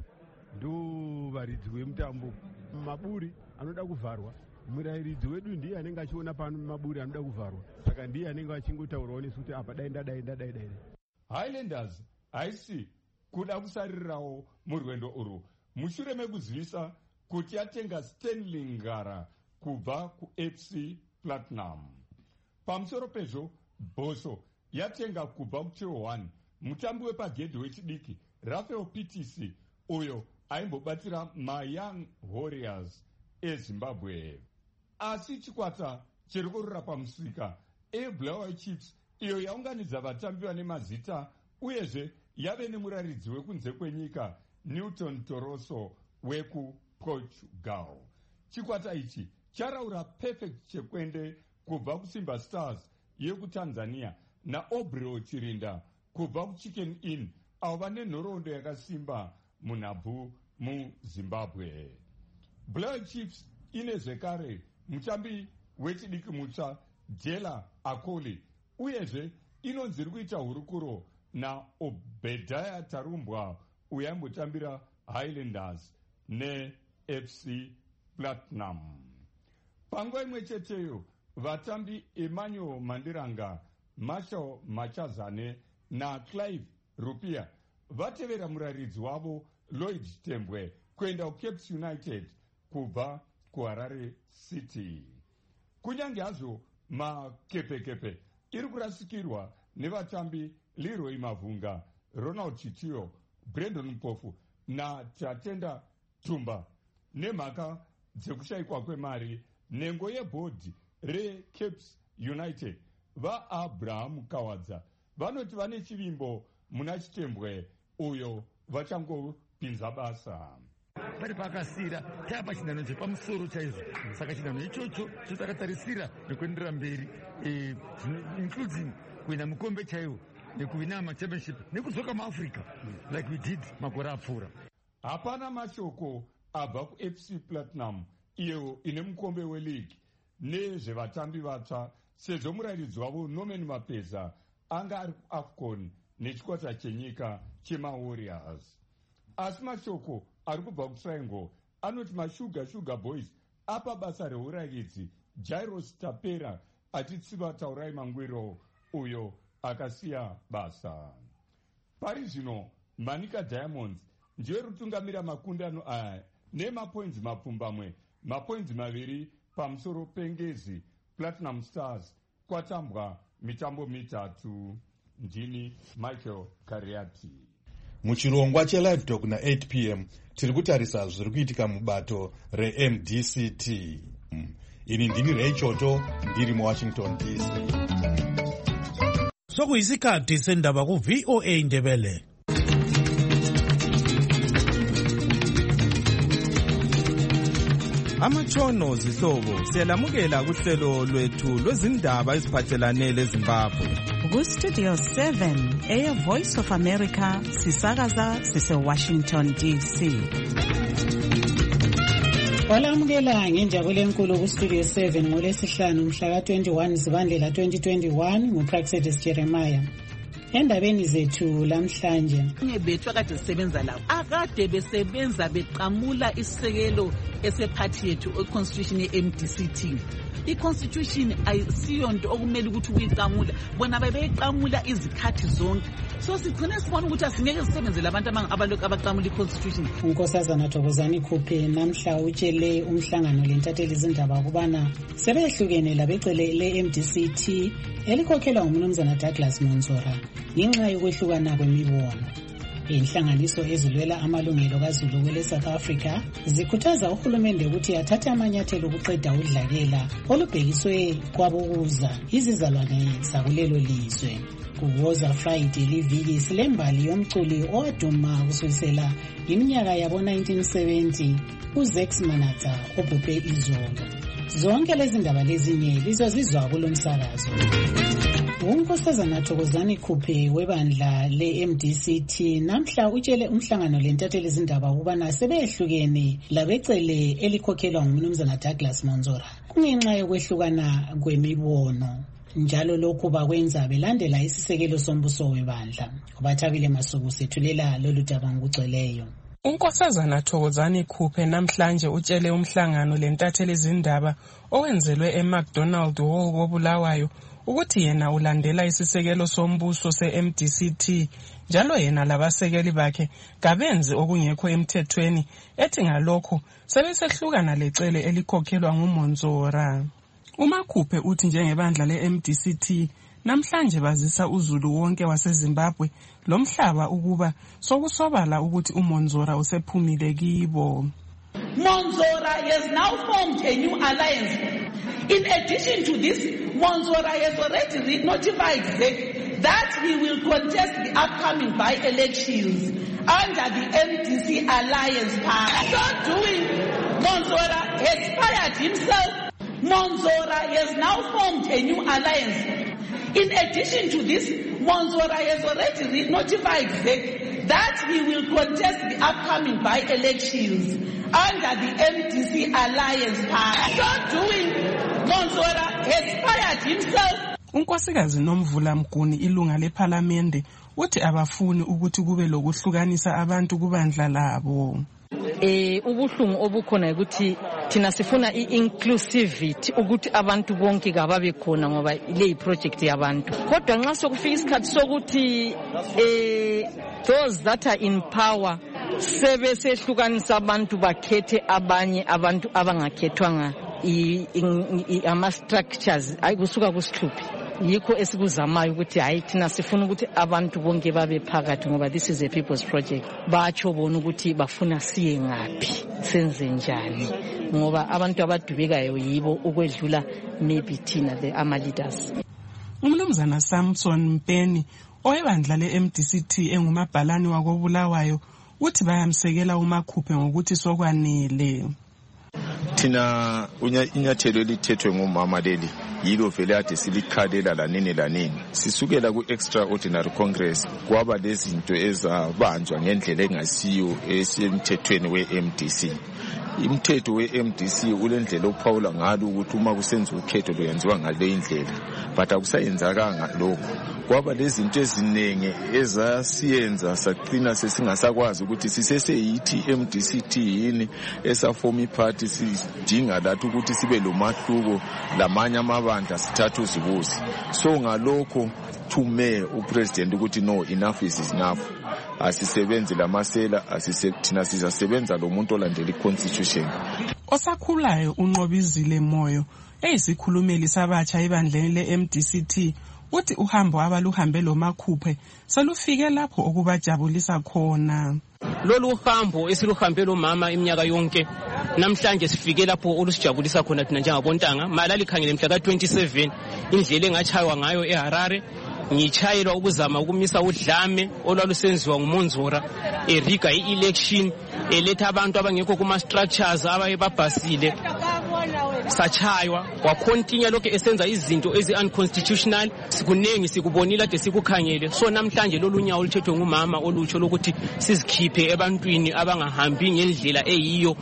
ndo varidzi vemutambo. Maburi anoda kuvharwa, murayiridzi wedu ndiye anenge achiona pano maburi anoda kuvharwa, saka ndiye anenge achingotaurawo nesu kuti apa dai ndadai ndadai dai. Highlanders haisi kuda kusaririrawo murwendo urwu mushure mekuzivisa kuti yatenga Stanley Ngara kubva kuF C Platinum. Pamusoro pezvo, Boso yatenga kubva kuCheo one mutambi wepagedhi wechidiki Raphael P T C uyo aimbobatira maYoung Warriors eZimbabwe. Asi chikwata chiri kurura pamusika eBulawayo Chiefs iyo yaunganidza vatambi vane mazita uyezve yave nemurayiridzi wekunze kwenyika Newton Toroso wekuPortugal. Chikwata ichi charaura Perfect Chekwende kubva kuSimba Stars yekuTanzania naObreo Chirinda kubva kuChicken Inn avo vane nhoroondo yakasimba munhabvu muZimbabwe. Bulawayo Chiefs ine zvekare mutambi wechidiki mutsva Dela Akoli uyezve inonzi iri kuita hurukuro naObediah Tarumbwa uyo aimbotambira Highlanders neF C Platinum. Panguva imwe cheteyo vatambi Emmanuel Mandiranga, Marshall Machazane naClive Rupia vatevera murayiridzi wavo Lloyd Tembwe kuenda kuCapes United kubva kuHarare City. Kunyange hazvo makepekepe iri kurasikirwa nevatambi Leroy Mavunga, Ronald Chitiyo, Brandon Mpofu naTatenda Tumba nemhaka dzekushayikwa kwemari. Nhengo yebhodhi reCapes United vaAbraham Kawadza vanoti vane chivimbo muna Chitembwe uyo vachangopinza basa. Pari pakasira tapa chinhano chepamusoro chaizvo, saka chinhano ichocho chotakatarisa nekuenderera mberi, including kuenda mukombe chaiwo nekuwina amachampionship nekudzoka muafrica like we did makore apfuura. Hapana mashoko abva kuF C Platinum iyo ine mukombe weleague nezvevatambi vatsva sezvo murairidzi wavo Norman Mapeza anga ari kuAFCON nechikwata chenyika chemaWarriors. Asi mashoko ari kubva kuTriangle anoti mashuga Sugar Boys apa basa reurairidzi Jairus Tapera atitsiva Taurai Mangwiro uyo akasiya basa. Pari zvino Manika Diamonds ndiye rutungamira makundano aya nemapoints mapfumbamwe mapoints maviri pamusoro pengezi Platinum Stars kwatambwa mitambo mitatu. Ndini Michael Kariati. Muchirongwa chelive talk na eight p m tiri kutarisa zviri kuitika mubato reM D C T. Ini ndini Ray Choto ndiri muWashington D C. Sokuyisikhathi sendaba ku V O A Ndebele. Amatshono zihlobo siyalamukela kuhlelo lwethu lwezindaba eziphathelane leZimbabwe. Ku Studio seven eya Voice of America sisakaza sise Washington D C. Walamukela ngenjabulo enkulu ku Studio seven ngolesihlanu mhla ka twenty-one Zibandlela twenty twenty-one nguPraxedis Jeremiah. Endabeni zethu lamhlanje ngebethu akade sisebenza lawo akade besebenza beqamula isekelo esephathi yethu econstitution ye-M D C T. I-constitution ayisiyonto okumele ukuthi uyiqamula bona bebeyiqamula izikhathi zonke, so sigcine sibona ukuthi asingeke sisebenzele abantu abalokhu abaqamula i-constitution. uNkosazana Thokozani Khuphe namhla utshele umhlangano lentatheli izindaba ukubana sebehlukene labecele le-M D C T elikhokhelwa ngumnumzana Douglas Monzora ngenxa yokwehlukana kwemibono. Inhlanganiso ezilwela amalungelo kaZulu kwele South Africa zikhuthaza uhulumende ukuthi athathe amanyathelo okuqeda udlakela olubhekiswe kwabokuza izizalwane zakulelo lizwe. Kuwoza Friday liviki silembali yomculi owaduma kusukela iminyaka yabo nineteen seventy uZex Manatsa obhubhe izolo. Zonke lezi ndaba lezinye lizozizwa kulomsakazo. uNkosazana Thokozani Khuphe webandla le-M D C T namhla utshele umhlangano lentatheli izindaba ukubana sebehlukene labecele elikhokhelwa ngumnumzana Douglas Monzora kungenxa yokwehlukana kwemibono, njalo lokhu bakwenza belandela isisekelo sombuso webandla. Kubathabile Masuku sethulela lolu daba ngokugcweleyo. uNkosazana Thokozani Khuphe namhlanje utshele umhlangano lentatheli izindaba owenzelwe eMcDonald Hall koBulawayo ukuthi yena ulandela isisekelo sombuso se-M D C T njalo yena labasekeli bakhe kabenzi okungekho emthethweni, ethi ngalokho sebesehlukana lecele elikhokhelwa nguMonzora. uMakhuphe uthi njengebandla le-M D C T namhlanje bazisa uzulu wonke waseZimbabwe lomhlaba ukuba sokusobala ukuthi uMonzora usephumile kibo. Monzora has now formed a new alliance. In addition to this, Monzora has already notified ZEC that he will contest the upcoming by-elections under the M D C Alliance Party. So doing, Monzora has fired himself. Monzora has now formed a new alliance. In addition to this, Monzora has already notified ZEC that he will contest the upcoming by-elections under the M D C Alliance Party. So doing, Monzora has fired himself. uNkosikazi Nomvula Mguni ilunga leParliament uthi abafuni ukuthi kube lokuhlukanisa abantu kubandla labo. Eh ubuhlungu obukhona ukuthi thina sifuna i-inclusivity ukuthi abantu bonke kababe khona ngoba ile project yabantu. Kodwa nxa sokufika isikhathi sokuthi eh those that are in power sebe sehlukanisa abantu bakhethe abanye abantu abangakhethwanga ama structures ayikusuka kusihluphi. Yikho esikuzamayo ukuthi hayi thina sifuna ukuthi abantu bonke babe phakathi ngoba this is a people's project. Batsho bona ukuthi bafuna siye ngapi senze njani ngoba abantu abadubekayo yibo ukwedlula maybe thina the ama leaders. Umnumzana Samson Mpeni oyebandla le-M D C T engumabhalani wakoBulawayo uthi bayamsekela uMakhuphe ngokuthi sokwanele. thina inyathelo elithethwe ngumama leli yilo vele ade silikhalela lanini lanini. Sisukela ku-extraordinary congress kwaba lezinto ezabanjwa ngendlela engasiyo esemthethweni we-M D C. Imthetho we-M D C ulendlela ophawula ngalo ukuthi uma kusenza ukhetho luyenziwa ngale indlela, but akusayenzakanga lokho. Kwaba lezinto eziningi ezasiyenza saqina sesingasakwazi ukuthi siseseyithi M D C T yini esafoma iparty sidinga lathi ukuthi sibe lomahluko lamanye amabandla sithathu zibusi. So ngalokho thume upresident ukuthi no, enough is enough. Asisebenzi lamasela, asisethina sizasebenza lo muntu olandela iconstitution. Osakhulayo unqobizile Moyo eyisikhulumeli sabatsha ebandleni le-M D C T uthi uhambo abaluhambe lo Makhuphe salufike lapho okubajabulisa khona. Lolu hambo esiluhambe lo mama iminyaka yonke namhlanje sifike lapho olusijabulisa khona thina njengabontanga. Mala likhangele mhla ka twenty-seven indlela engachaywa ngayo eHarare, ngichayelwa ukuzama ukumisa udlame olwalusenziwa nguMonzora eriga i-election eletha abantu abangekho kuma structures abayebabhasile sachaywa wakhontinya lokho esenza izinto ezi unconstitutional. Sikunengi sikubonile ade sikukhangele. So namhlanje lolunyawo oluthethwe ngumama olutsho lokuthi sizikhiphe ebantwini abangahambi ngendlela eyiyo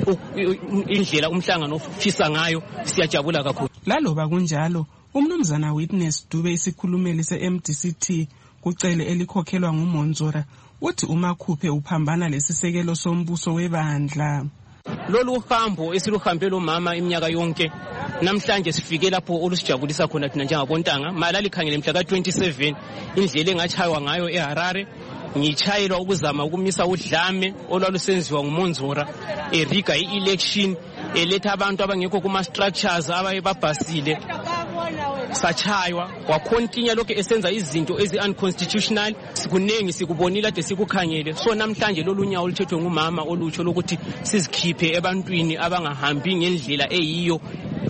indlela umhlangano ofisa ngayo. Siyajabula kakhulu. Laloba kunjalo umnumzana Witness Dube isikhulumeli se-M D C T kucele elikhokhelwa nguMonzora uthi uMakhuphe uphambana lesisekelo sombuso webandla. Lolu hambo esiluhambe lo mama iminyaka yonke namhlanje sifike lapho olusijabulisa khona thina njengabontanga. Mala likhangele mhla ka twenty-seven indlela engachaywa ngayo eHarare, ngichayelwa ukuzama ukumisa udlame olwalusenziwa nguMonzora eriga i-election eletha abantu abangekho kuma structures abayebabhasile sachaywa wakhontinya lokho esenza izinto ezi unconstitutional. Sikunengi sikubonile ade sikukhangele. So namhlanje lolunyawo oluthethwe ngumama olutsho lokuthi sizikhiphe ebantwini abangahambi ngendlela eyiyo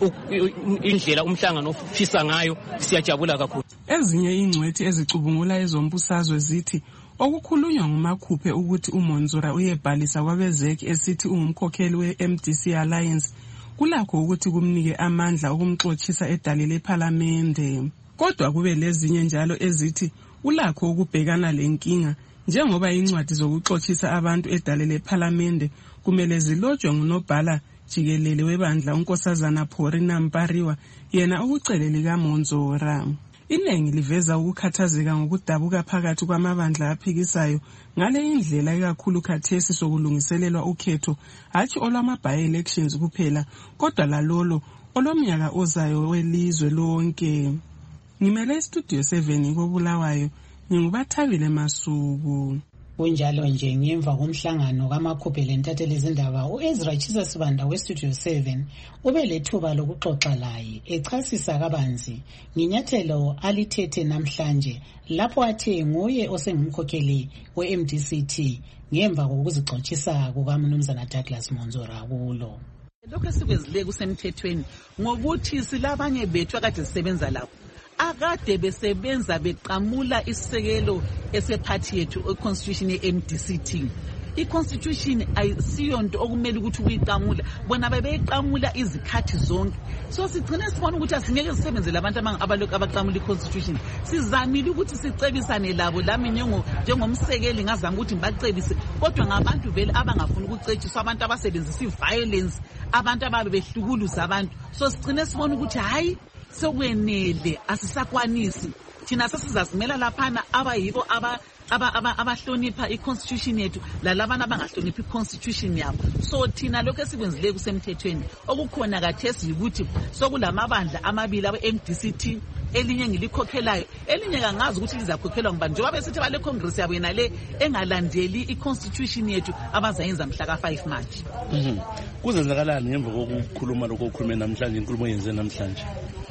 indlela umhlangano ofisa ngayo. Siyajabula kakhulu. Ezinye ingcwethi ezicubungula ezombusazwe zithi okukhulunywa nguMakhuphe ukuthi uMonzora uyebhalisa kwabezeki esithi ungumkhokheli we-M D C Alliance kulakho ukuthi kumnike amandla okumxoxisa edali lePhalamende. Kodwa kube lezinye njalo ezithi ulakho ukubhekana lenkinga njengoba incwadi zokuxoxisa abantu edali lePhalamende kumele zilotshwe ngunobhala jikelele webandla unkosazana Porina Mpariwa yena ukucele likaMonzora. Inengi liveza ukukhathazeka ngokudabuka phakathi kwamabandla aphikisayo ngale indlela ikakhulu khathesi sokulungiselelwa ukhetho hathi olwama by-elections kuphela kodwa lalolo olomnyaka ozayo welizwe lonke. Ngimele Studio seven koBulawayo, ngingubathabile Masuku. Kunjalo nje ngemva komhlangano kaMakhuphe lentatheli izindaba uEzra Chisa Sibanda weStudio seven ube lethuba lokuxoxa laye echasisa kabanzi nginyathelo alithethe namhlanje lapho athe nguye osengumkhokheli we-M D C T ngemva kokuzixoxisa kukaMnumzana Douglas Monzora kulo. Lokho esikwezileyo kusemthethweni ngokuthi silabanye bethu akade sisebenza lapho akade besebenza beqamula isisekelo esephathi yethu econstitution ye-M D C T. I-constitution ayisiyonto okumele ukuthi uyiqamula, bona bebeyiqamula izikhathi zonke. So sigcine sibona ukuthi asingeke sisebenzele abantu abalokhu abaqamula i-constitution. Sizamile ukuthi sicebisane labo lami njengomsekeli ngazama ukuthi ngibacebise, kodwa ngabantu vele abangafuni ukucetshiswa, abantu abasebenzisa i-violence, abantu ababe behlukuluza abantu. So sigcine sibona ukuthi hayi sokwenele asisakwanisi thina sesizazimela laphana abayibo aba abahlonipha i-constitution yethu lalabana abangahloniphi i-constitution yabo. So thina lokho esikwenzileyo kusemthethweni okukhona kathesi ukuthi sokulamabandla amabili abe-M D C T, elinye ngilikhokhelayo, elinye kangazi ukuthi lizakhokhelwa ngubani njengoba besithi bale congress yabo yena le engalandeli i-constitution yethu abazayenza mhla ka five March. Kuzenzakalani ngemva kokukhuluma lokho okhulume namhlanje, inkulumo yenze namhlanje?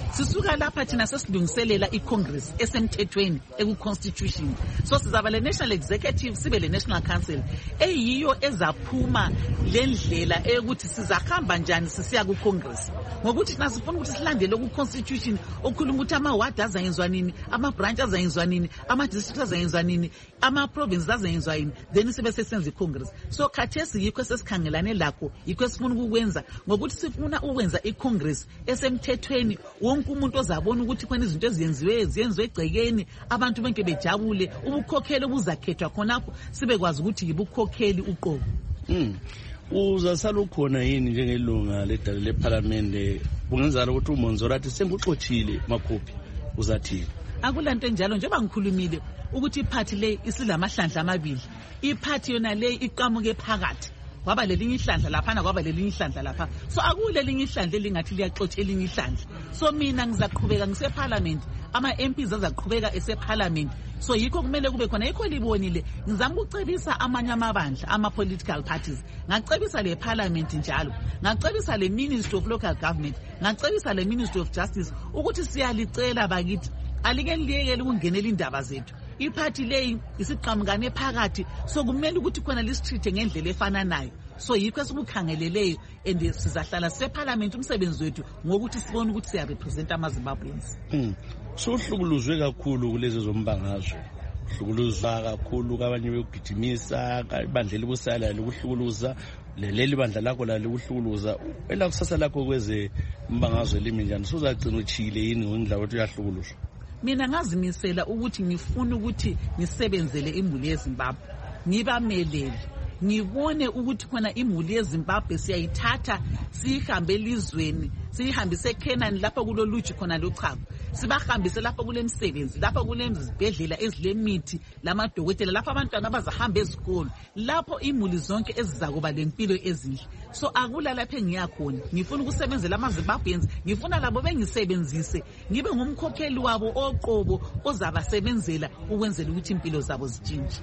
sisuka lapha thina sesilungiselela iCongress esemthethweni eku-constitution. So sizaba le national executive sibe le national council eyiyo ezaphuma le ndlela eyokuthi sizahamba njani sisiya ku-Congress, ngokuthi thina sifuna ukuthi silandele ku-constitution okhuluma ukuthi ama-ward azayenzwa nini, ama-branch azayenzwa nini, ama-district azayenzwa nini, ama-provinces azayenzwa yini, then sibe sesenza i-Congress. So khathesi yikho sesikhangelane lakho, yikho esifuna ukukwenza, ngokuthi sifuna ukwenza i-Congress esemthethweni, wonke umuntu ozabona ukuthi khona izinto eziyenziwe ziyenziwe egcekeni, abantu bonke bejabule, ubukhokheli obuzakhethwa khonapho sibekwazi ukuthi yibukhokheli uqobo. Mm. Uzasala ukhona yini njengelunga ledala lephalamende kungenzala ukuthi uMonzora athi senguxothile Makhuphi uzathini? Akulanto enjalo njengoba ngikhulumile ukuthi iphathi le isilamahlandla amabili, iphathi yona le iqhamuke phakathi kwaba lelinye ihlandla laphana kwaba lelinye ihlandla lapha, so akulelinye ihlandla elingathi liyaxotsha elinye ihlandla. So mina ngizaqhubeka ngiseparliament, ama-M Ps azaqhubeka eseparliament, so yikho kumele kube khona yikho libonile ngizama ukucebisa amanye amabandla ama-political parties, ngacebisa le parliament njalo, ngacebisa le Ministry of Local Government, ngacebisa le Ministry of Justice ukuthi siyalicela bakithi alike liyekele ukungenela indaba zethu. Iphathi leyi isiqhamukane phakathi, so kumele ukuthi khona lisitreat ngendlela efananayo. So yikho esibukhangeleleyo and sizahlala separliament umsebenzi wethu ngokuthi sibone ukuthi siya represent amaZimbabweans. Mm. So hlukuluzwe kakhulu kulezi zombangazwe. Hlukuluzwa kakhulu kabanye bekugijimisa, ibandla libusala lokuhlukuluza, leli bandla lakho la lokuhlukuluza. Ela kusasa lakho kweze mbangazwe limi njani? Suzagcina uchile yini ngindaba ukuthi uyahlukuluzwa? Mina ngazimisela ukuthi ngifuna ukuthi ngisebenzele imuli yeZimbabwe, ngibamelele, ngibone ukuthi khona imuli yeZimbabwe siyayithatha siyihambe elizweni, siyihambise eKenani lapha kuloluju khona lochago, sibahambise lapha kule msebenzi, lapha kule zibhedlela ezilemithi lamadokotela, lapha abantwana abazahamba ezikolo, lapho imuli zonke ezizakuba lempilo ezinhle. So akula lapha engiyakhona, ngifuna ukusebenzela amaZimbabweans, ngifuna labo bengisebenzise ngibe ngumkhokheli wabo oqobo ozabasebenzela ukwenzela ukuthi impilo zabo zitshintshe.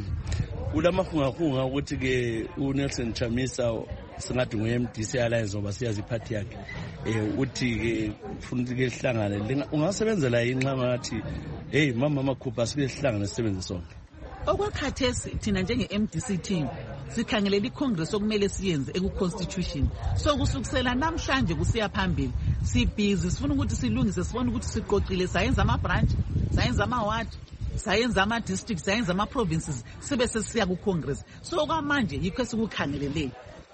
Ulamafunga ukuthi ke uNelson Chamisa singathi ngu-M D C Alliance ngoba siyazi iphathi yakhe eh uthi ke ufuna ke sihlangane, ungasebenzela yini nxa ngathi hey mama Makhuphi asike sihlangane sisebenze sonke? Okwakhathesi thina njenge-M D C team sikhangelela iCongress okumele siyenze eku-constitution, so kusukisela namhlanje kusiya phambili sibhizi sifuna ukuthi silungise, sibone ukuthi siqoqile, sayenza ama-branch, sayenza ama-ward, sayenza ama-district, sayenza ama-provinces, sibe sesiya ku-Congress. So kwamanje yikho esikukhangeleleyo.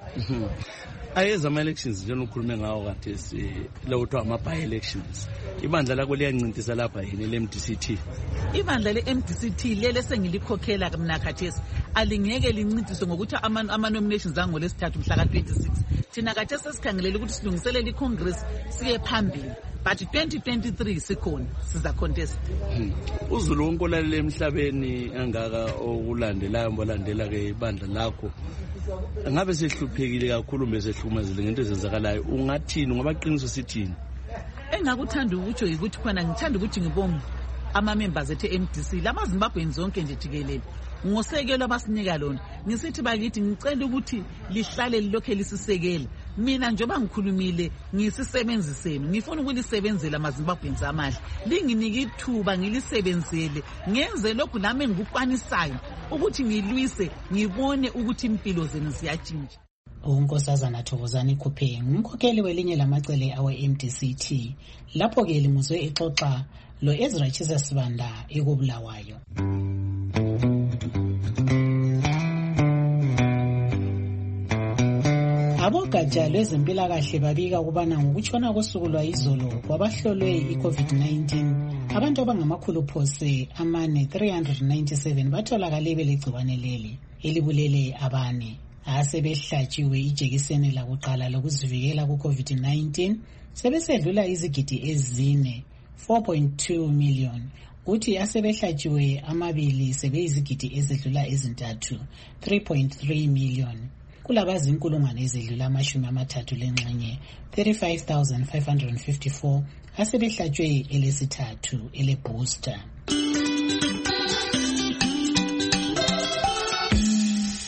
Ayeza ama-elections njena ukhulume ngawo kade lawuthiwa ama-by-elections, ibandla lakho liyancintisa lapha yini le-M D C T? Ibandla le-M D C T lele sengilikhokhela mina khathesi alingeke lincintiswe ngokuthi ama-nominations angolesithathu mhla ka-twenty-six. Thina khathesi sesikhangelela ukuthi silungiselele i-Congress siye phambili, but twenty twenty-three sikhona siza contest. Uzulu wonke olalele emhlabeni angaka okulandelayo mbolandela ke ibandla lakho ngabe sehluphekile kakhulu bese hlukumezile ngento ezenzakalayo, ungathini ngoba qiniso sithini? Engakuthanda ukuthi ukuthi khona ngithanda ukuthi ngibonge ama-members ethu e-M D C lamaZimbabweans zonke nje jikelele ngosekelo abasinika lona, ngisithi bakithi ngicela ukuthi lihlale lilokhe lisisekela. Mina njengoba ngikhulumile ngisisebenzi senu, ngifuna ukulisebenzela amaZimbabweans amahle, linginike ithuba ngilisebenzele, ngenze lokhu nami engikukwanisayo ukuthi ngilwise, ngibone ukuthi impilo zenu ziyatshintsha. uNkosazana Thokozani Khuphe ngumkhokheli welinye lamacele awe-M D C T, lapho ke limuzwe exoxa lo Ezra Chisa Sibanda ekubulawayo. Abogatsha lwezempilakahle babika ukubana ngokutshona kosuku lwayizolo kwabahlolwe i-COVID nineteen abantu abangamakhulu phose amane three hundred ninety-seven batholakale belegciwane leli elibulele abane. Asebehlatshiwe ijekiseni lakuqala lokuzivikela ku-COVID nineteen sebesedlula izigidi ezine four point two million, kuthi asebehlatshiwe amabili sebeyizigidi ezedlula ezintathu three point three million. Kulabazinkulungwane ezedlula amashumi amathathu lengxenye thirty-five thousand five hundred fifty-four asebehlatshwe elesithathu ele-booster.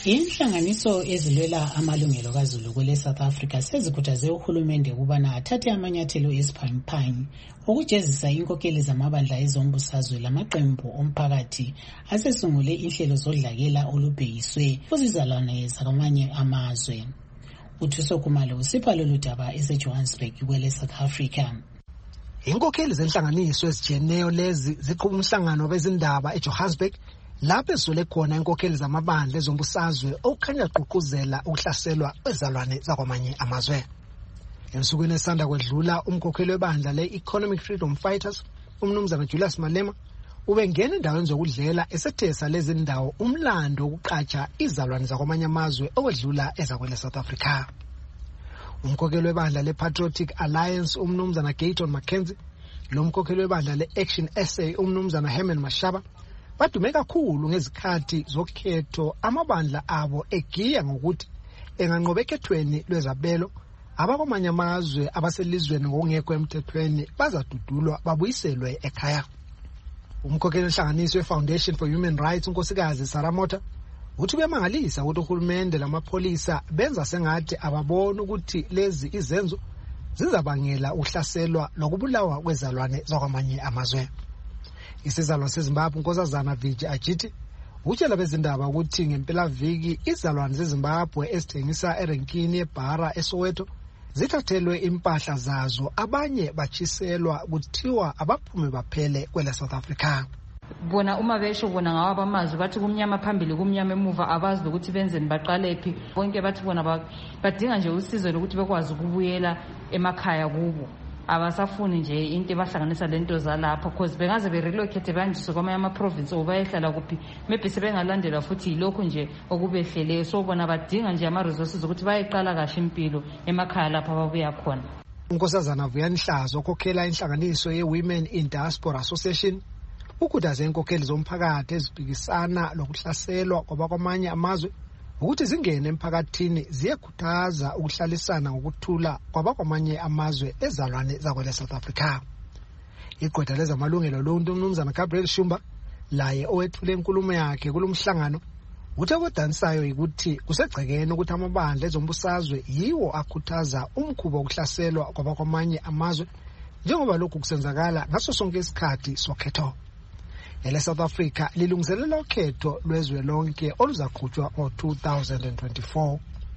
Inhlanganiso ezilwela amalungelo kaZulu kwele South Africa sezikhuthaze uhulumende ukubana athathe amanyathelo esiphangiphangi ukujezisa inkokeli zamabandla ezombusazwe lamaqembu omphakathi asesungule inhlelo zodlakela olubhekiswe kuzizalwane zakwamanye amazwe. Uthuso Khumalo usipha lolu daba eseJohannesburg kwele South Africa. Inkokheli zenhlanganiso ezijeneyo lezi ziqhuba umhlangano wezindaba eJohannesburg lapho esole khona inkokheli zamabandla ezombusazwe okukhanya gqugquzela ukuhlaselwa kwezalwane zakwamanye amazwe. Ensukwini esanda kwedlula umkhokheli webandla le-Economic Freedom Fighters umnumzana Julius Malema ubengena endaweni zokudlela esethesa lezi ndawo umlando wokuqatsha izalwane zakwamanye amazwe okwedlula ezakwele South Africa. Umkhokheli webandla le-Patriotic Alliance umnumzana Gayton Mackenzie lomkhokheli webandla le-Action S A umnumzana Herman Mashaba badume kakhulu ngezikhathi zokhetho amabandla abo egiya ngokuthi enganqoba ekhethweni lwezabelo abakwamanye amazwe abaselizweni ngokungekho emthethweni bazadudulwa babuyiselwe ekhaya. Umkhokheli wenhlanganiso we-Foundation for Human Rights unkosikazi Sarah Mota uthi kuyamangalisa ukuthi uhulumende lamapholisa benza sengathi ababona ukuthi lezi izenzo zizabangela uhlaselwa lokubulawa kwezalwane zakwamanye amazwe. Isizalwane seZimbabwe unkosazana Viji Ajiti utshela bezindaba ukuthi ngempela viki izalwane zeZimbabwe ezithengisa erenkini yeBhara eSoweto zithathelwe impahla zazo abanye bachiselwa kuthiwa abaphume baphele kwele South Africa. Bona uma besho bona ngawa bamazwi bathi kumnyama phambili kumnyama emuva abazi ukuthi benzeni baqalephi bonke bathi bona badinga nje usizo lokuthi bekwazi ukubuyela emakhaya kubo. Abasafuni nje into bahlanganisa lento zalapha because bengaze be relocate banjiswe kwamanye ama province obayehlala kuphi maybe sebengalandela futhi ilokho nje okubehlele so bona badinga nje ama resources ukuthi bayeqala kahle impilo emakhaya lapha ababuya khona. Unkosazana Vuyani Hlazo okhokhela inhlanganiso ye Women in Diaspora Association ukudazwe inkokheli zomphakathi ezibhikisana lokuhlaselwa kwabakwamanye amazwe ukuthi zingene emphakathini ziyekhuthaza ukuhlalisana ngokuthula kwabakwamanye amazwe ezalwane zakwele South Africa. Igqwetha lezamalungelo lonke umnumzana Gabriel Shumba laye owethule inkulumo yakhe kulomhlangano uthe kodanisayo ukuthi kusegcekeni ukuthi amabandla ezombusazwe yiwo akhuthaza umkhuba wokuhlaselwa kwabakwamanye amazwe njengoba lokhu kusenzakala ngaso sonke isikhathi sokhetho. Ele South Africa lilungiselela ukhetho lwezwe lonke oluzaqhutshwa ngo two thousand twenty-four.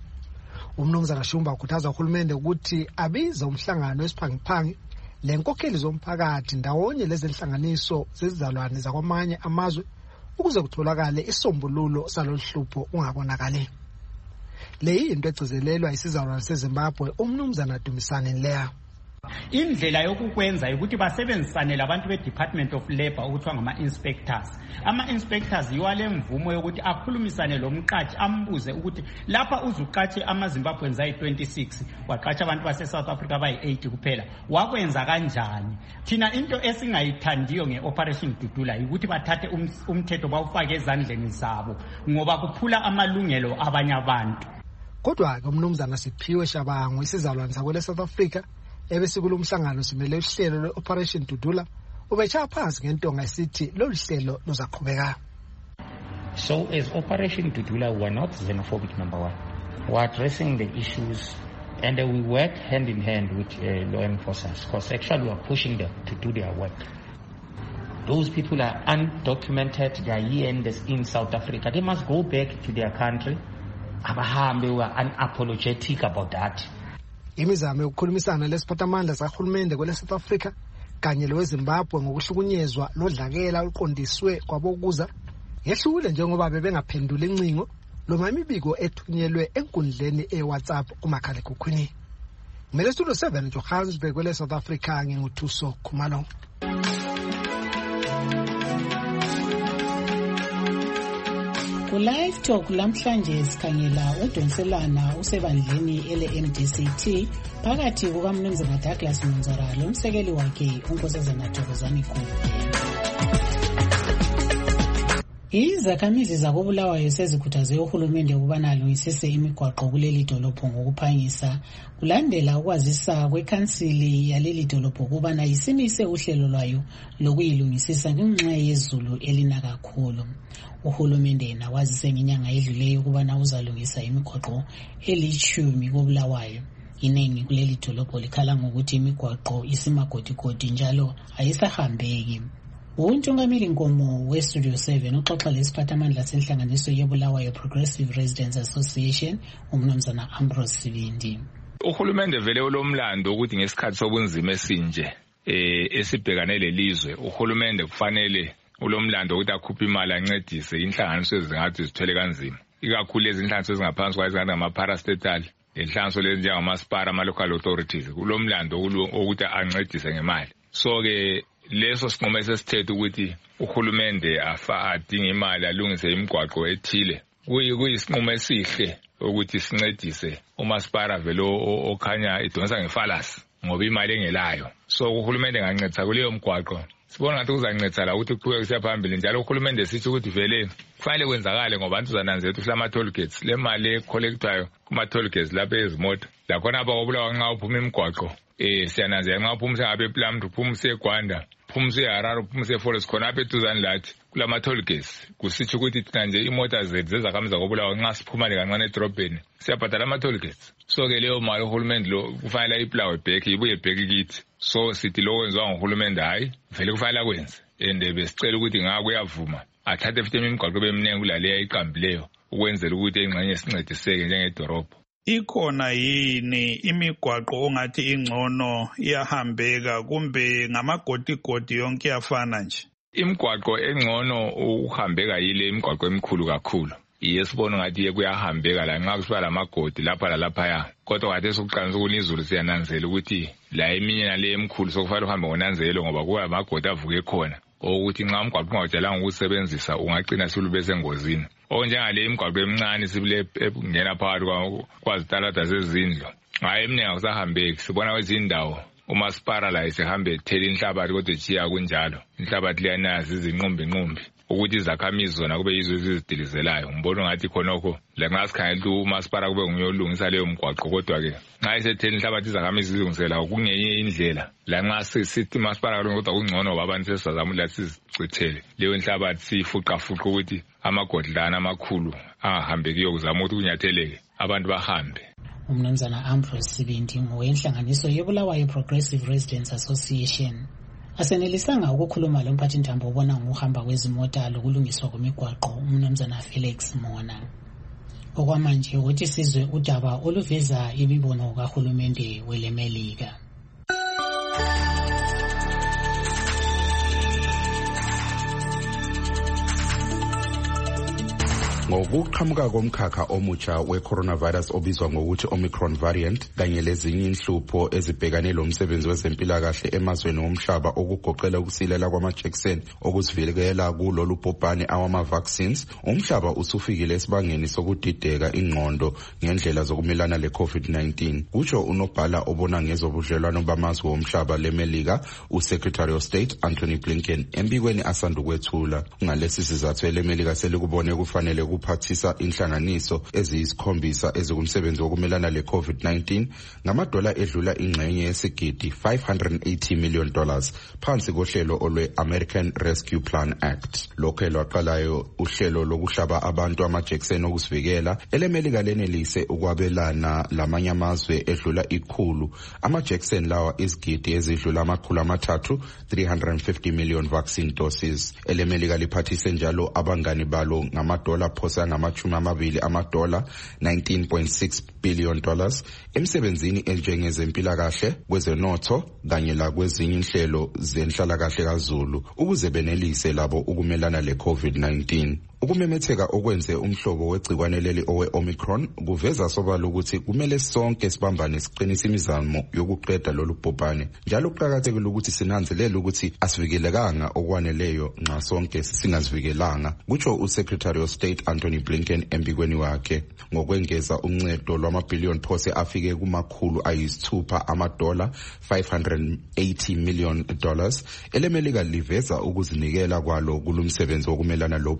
Umnumzana Shumba ukhuthaza uhulumende ukuthi abize umhlangano wesiphangiphangi lenkokheli zomphakathi ndawonye lezi nhlanganiso zezizalwane zakwamanye amazwe ukuze kutholakale isombululo saloluhlupho ungabonakali. Le into egcizelelwa isizalwane seZimbabwe umnumzana Dumisani Nleya. Indlela yokukwenza ukuthi basebenzisane labantu be-Department of Labour okuthiwa ngama-inspectors. Ama-inspectors yiwale mvumo yokuthi akhulumisane lomqashi ambuze ukuthi lapha uzuqatshe amaZimbabweans ayi twenty-six waqatsha abantu base-South Africa bayi eighty kuphela wakwenza kanjani. Thina into esingayithandiyo nge-Operation Dudula yikuthi bathathe umthetho bawufake ezandleni zabo ngoba kuphula amalungelo abanye abantu. Kodwa-ke umnumzana Siphiwe Shabangu isizalwane sakwele South Africa ebesikulu umhlangano simele uhlelo lwe-Operation Dudula ubetshaya phansi ngentonga esithi lolu hlelo luzaqhubeka. So as Operation Dudula, we are not xenophobic, number one. We are addressing the issues and uh, we work hand in hand with uh, law enforcers because actually we are pushing them to do their work. Those people are undocumented, they are here in, this, in South Africa. They must go back to their country. Abahambe were unapologetic about that. Imizamo yokukhulumisana lesiphathamandla sakahulumende kwele South Africa kanye loweZimbabwe ngokuhlukunyezwa lodlakela oluqondiswe kwabokuza yehlule njengoba bebengaphendula incingo loma imibiko ethunyelwe enkundleni eWhatsApp kumakhalekhukhwini. Ngimele studio seven Johannesburg kwele South Africa nginguthuso Khumalo. Ku-Live Talk lamhlanje sikhangela udonselana usebandleni ele-M D C T phakathi kukaMnumzana Douglas Munzora lomsekeli wakhe unkosazana Thokozani Khumalo. Izakhamizi zakobulawayo sezikhuthaze uhulumende ukubana alungisise imigwaqo kuleli dolobho ngokuphangisa kulandela ukwazisa kwekhansili yaleli dolobho ukubana isimise uhlelo lwayo lokuyilungisisa ngenxa yezulu elina kakhulu. Uhulumende yena wazise ngenyanga edluleyo ukubana uzalungisa imigwaqo elitshumi kobulawayo. Inengi kuleli dolobho likhala ngokuthi imigwaqo isimagodigodi njalo ayisahambeki. Untungameli Nkomo we-Studio seven uxoxa lesiphathamandla senhlanganiso yebulawayo Progressive Residents Association umnumzana Ambrose Sibindi. Uhulumende vele ulomlando ukuthi ngesikhathi sobunzima esinje eh esibhekane lelizwe uhulumende kufanele ulomlando ukuthi akhuphe imali ancedise inhlanganiso ezingathi zithwele kanzima ikakhulu ezinhlanganiso ezingaphansi kwazingathi ngama-parastatal inhlanganiso lezi njengamaspara ama-local authorities kulomlando ukuthi ancedise ngemali. So-ke leso sinqumo esesithethe ukuthi uhulumende afa adinga imali alungise imigwaqo ethile kuyisinqumo esihle ukuthi sincedise umasipara vele okhanya idonsa ngefalasi ngoba imali engelayo. So uhulumende engancedisa kuleyo mgwaqo sibona ngathi uzancedisa la ukuthi kuqhubeke kusiya phambili njalo uhulumende sithi ukuthi vele kufanele kwenzakale ngoba abantu uzananzela ukuthi kulama toll gates le mali ecollectwayo kuma toll gates lapha ezimoto lakhona abakubulawa nxa uphuma imigwaqo eh siyananzela nxa uphuma sengabe ePlumd uphuma eGwanda uphuma eHarare uphuma eForest khona apha eduzane lathi kulama toll gates kusitsho ukuthi thina nje imota zethu zezakhamizi zakobulawa nxa siphuma kancane edrobheni siyabhadala ama toll gates. So ke leyo mali uhulumende lo kufanele iplawe back ibuye back kithi. So sithi lo wenziwa nguhulumende hayi vele kufanele akwenze ende besicela ukuthi ngaka kuyavuma athathe futhi imigwaqo bemnengi kulaleya iqambileyo ukwenzela ukuthi engxenye sincediseke njengedorobho. Ikhona yini imigwaqo ongathi ingcono iyahambeka kumbe ngamagodigodi yonke yafana nje? Imigwaqo engcono uhambeka yile imigwaqo emikhulu kakhulu yesibona ngathi kuyahambeka la nxa kusiba lamagodi lapha lalapha ya kodwa kade sokuqanisa ukuthi izulu siyananzela ukuthi la eminye nale emkhulu sokufanele uhambe ngonanzelo ngoba kuba amagodi avuke khona ukuthi nxa umgwaqo ungawutshelanga ukusebenzisa ungaqina silubese engozini onjengale imigwaqo emincane sibile ngena phakathi kwazitalada zezindlu hayi eminingi akusahambeki sibona kwezindawo umasipara la isihambe ethela inhlabathi kodwa echiya kunjalo inhlabathi liyanazi izinqumbi inqumbi ukuthi izakhamizi zona kube yizo ezizidilizelayo ngibona ngathi khonokho la nxa sikhangela ukuthi umasipara kube nguyolungisa leyo mgwaqo kodwa ke nxa isethela inhlabathi izakhamizi zilungisela kungenye indlela la nxa sithi umasipara kodwa kungcono ngoba abantu sesizazama ukuthi sichithele leyo inhlabathi siyifuqafuqa ukuthi amagodlana amakhulu angahambeki yokuzama ukuthi kunyatheleke abantu bahambe. Umnumzana Ambrose Sibindi ngowenhlanganiso yebulawayo Progressive Residents Association. Asenelisanga ukukhuluma lo mphathintambo ubona ngokuhamba kwezimota lokulungiswa kwemigwaqo umnumzana Felix Mona. Okwamanje ukuthi sizwe udaba oluveza imibono kahulumende welemelika. Ngokuqhamuka komkhakha omutsha we-coronavirus obizwa ngokuthi Omicron variant kanye lezinye inhlupho ezibhekane lomsebenzi wezempilakahle emazweni omhlaba okugoqela ukusilela kwamajekiseni okuzivikela kulolu bhubhane awama-vaccines, umhlaba usufikile esibangeni sokudideka ingqondo ngendlela zokumelana le-COVID nineteen. Kutsho unobhala obona ngezobudlelwano bamazwe omhlaba lemelika uSecretary of State Anthony Blinken embikweni asandukwethula. Ngalesi sizathu elemelika selikubone kufanele kuphathisa inhlanganiso eziyisikhombisa ezikumsebenzi wokumelana le-COVID nineteen ngamadola edlula ingxenye yesigidi five hundred eighty million dollars phansi kohlelo olwe-American Rescue Plan Act. Lokho elwaqalayo uhlelo lokuhlaba abantu amajekiseni okusivikela elemelika lenelise ukwabelana lamanye amazwe edlula ikhulu amajekiseni lawa izigidi ezidlula amakhulu amathathu three hundred fifty million vaccine doses. Elemelika liphathise njalo abangani balo ngamadola phosa ngamachumi amabili amadola nineteen point six billion dollars emsebenzini enjengezempilakahle kwezenotho kanye la kwezinye inhlelo zenhlalakahle kaZulu ukuze benelise labo ukumelana le-COVID nineteen. Ukumemetheka okwenze umhlobo wegcikwane leli owe-Omicron kuveza sobala ukuthi kumele sonke sibambane siqinise imizamo yokuqeda lolu bhubhane njalo kuqakathekile ukuthi sinanzelele ukuthi asivikelekanga okwaneleyo nxa sonke singazivikelanga, kutsho uSecretary of State Anthony Blinken embikweni wakhe. Ngokwengeza uncedo lwamabhiliyoni phose afike kumakhulu ayisithupha amadola five hundred eighty million dollars elemelika liveza ukuzinikela kwalo kulumsebenzi wokumelana lo bhubhane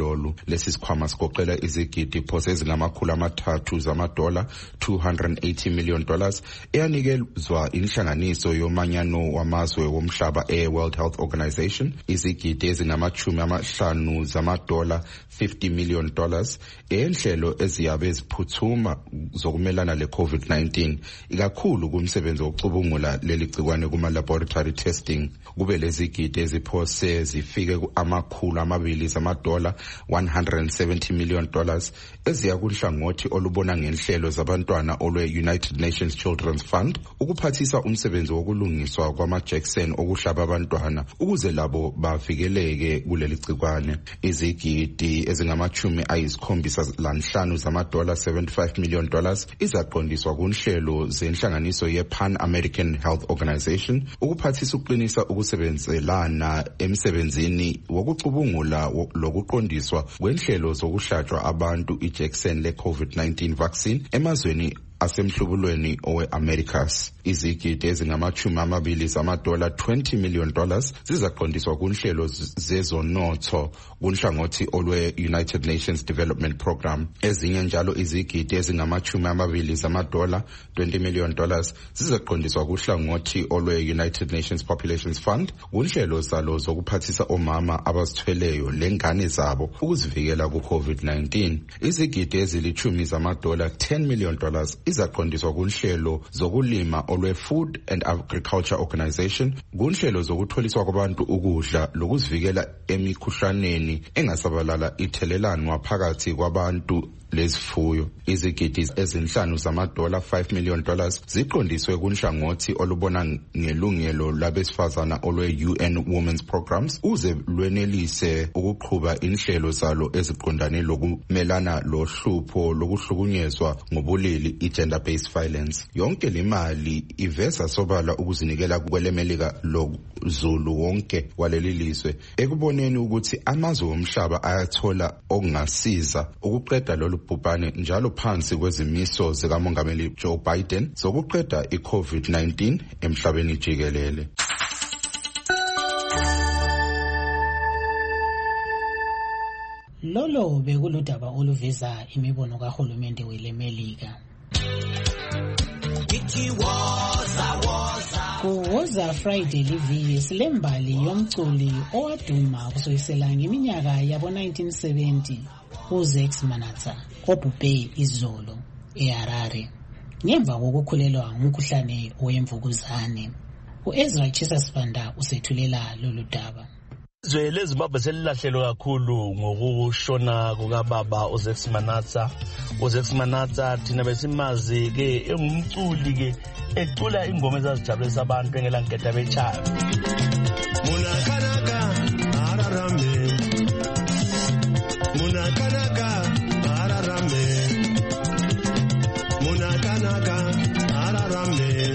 kulolu. Lesi sikhwama sigoqela izigidi phose ezingamakhulu amathathu zamadola, two hundred eighty million dollars, eyanikezwa inhlanganiso yomanyano wamazwe womhlaba e-World Health Organization, izigidi ezingamachumi amahlanu zamadola, fifty million dollars, enhlelo eziyabe ziphuthuma zokumelana le-COVID nineteen, ikakhulu kumsebenzi wokucubungula leli gciwane kuma-laboratory testing. Kube lezigidi eziphose zifike amakhulu amabili zamadola, one hundred seventy million dollars, eziya kunhlangothi olubona ngenhlelo zabantwana olwe-United Nations Children's Fund, ukuphathisa umsebenzi wokulungiswa kwamajekiseni okuhlaba abantwana ukuze labo bavikeleke kuleli gciwane. Izigidi ezingamachumi ayisikhombisa lanhlanu zamadola, seventy-five million dollars, izaqondiswa kunhlelo zenhlanganiso ye-Pan American Health Organization ukuphathisa ukuqinisa ukusebenzelana emsebenzini wokucubungula lokuqondiswa kwenhlelo zokuhlatshwa abantu ijekiseni le-COVID nineteen vaccine emazweni asemhlubulweni owe-Americas. Izigidi ezingamachumi amabili zamadola, twenty million dollars, zizaqondiswa kunhlelo zezonotho kunhlangothi olwe-United Nations Development Program. Ezinye njalo izigidi ezingamachumi amabili zamadola, twenty million dollars, zizaqondiswa kuhlangothi olwe-United Nations Populations Fund kunhlelo zalo zokuphathisa omama abazithweleyo lengane zabo ukuzivikela ku-COVID nineteen. Izigidi ezilichumi zamadola, ten million dollars, izaqondiswa kunhlelo zokulima olwe-Food and Agriculture Organization kunhlelo zokutholiswa kwabantu ukudla lokuzivikela emikhuhlaneni engasabalala ithelelanwa phakathi kwabantu lezifuyo. Izigidi ezinhlanu zamadola, five million dollars, ziqondiswe kunhlangothi olubona ngelungelo labesifazana olwe-U N Women's Programs uze lwenelise ukuqhuba inhlelo zalo eziqondane lokumelana lohlupho lokuhlukunyezwa ngobulili, i-gender-based violence. Yonke limali iveza sobala ukuzinikela kwelemelika lozulu wonke waleli lizwe ekuboneni ukuthi amazwe omhlaba ayathola okungasiza ukuqeda lolu bhubhane njalo phansi kwezimiso zikamongameli Joe Biden zokuqeda i-COVID nineteen emhlabeni jikelele. Lolo bekuludaba oluveza imibono kahulumende welemelika. Kuwoza Friday liviki silembali yomculi owaduma kusoyisela ngeminyaka yabo nineteen seventy uZex Manatsa obhubhe izolo eHarare ngemva kokukhulelwa ngumkhuhlane wemvukuzane. uEzra Chisasibanda usethulela lolu daba. Izwe leZimbabwe selilahlelo kakhulu ngokushona kukababa uZex Manatsa. uZex Manatsa thina besimazi ke engumculi ke ecula ingoma ezazijabulisa abantu engelanketha bechayo. Munakanaka ararame Munakanaka ararame Munakanaka ararame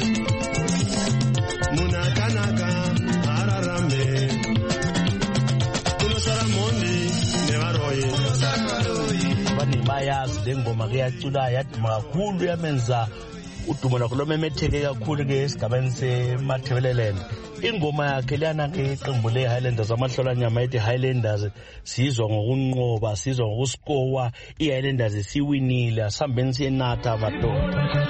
Munakanaka ararame Bani bayazi le ngoma ke yacula yaduma kakhulu yamenza udumo lakho lomemetheke kakhulu ke esigabeni seMathebeleland. Ingoma yakhe lana ke iqembu le Highlanders amahlolanyama ethi Highlanders sizwa ngokunqoba sizwa ngokusikowa iHighlanders siwinile asambeni siyenatha abadoda.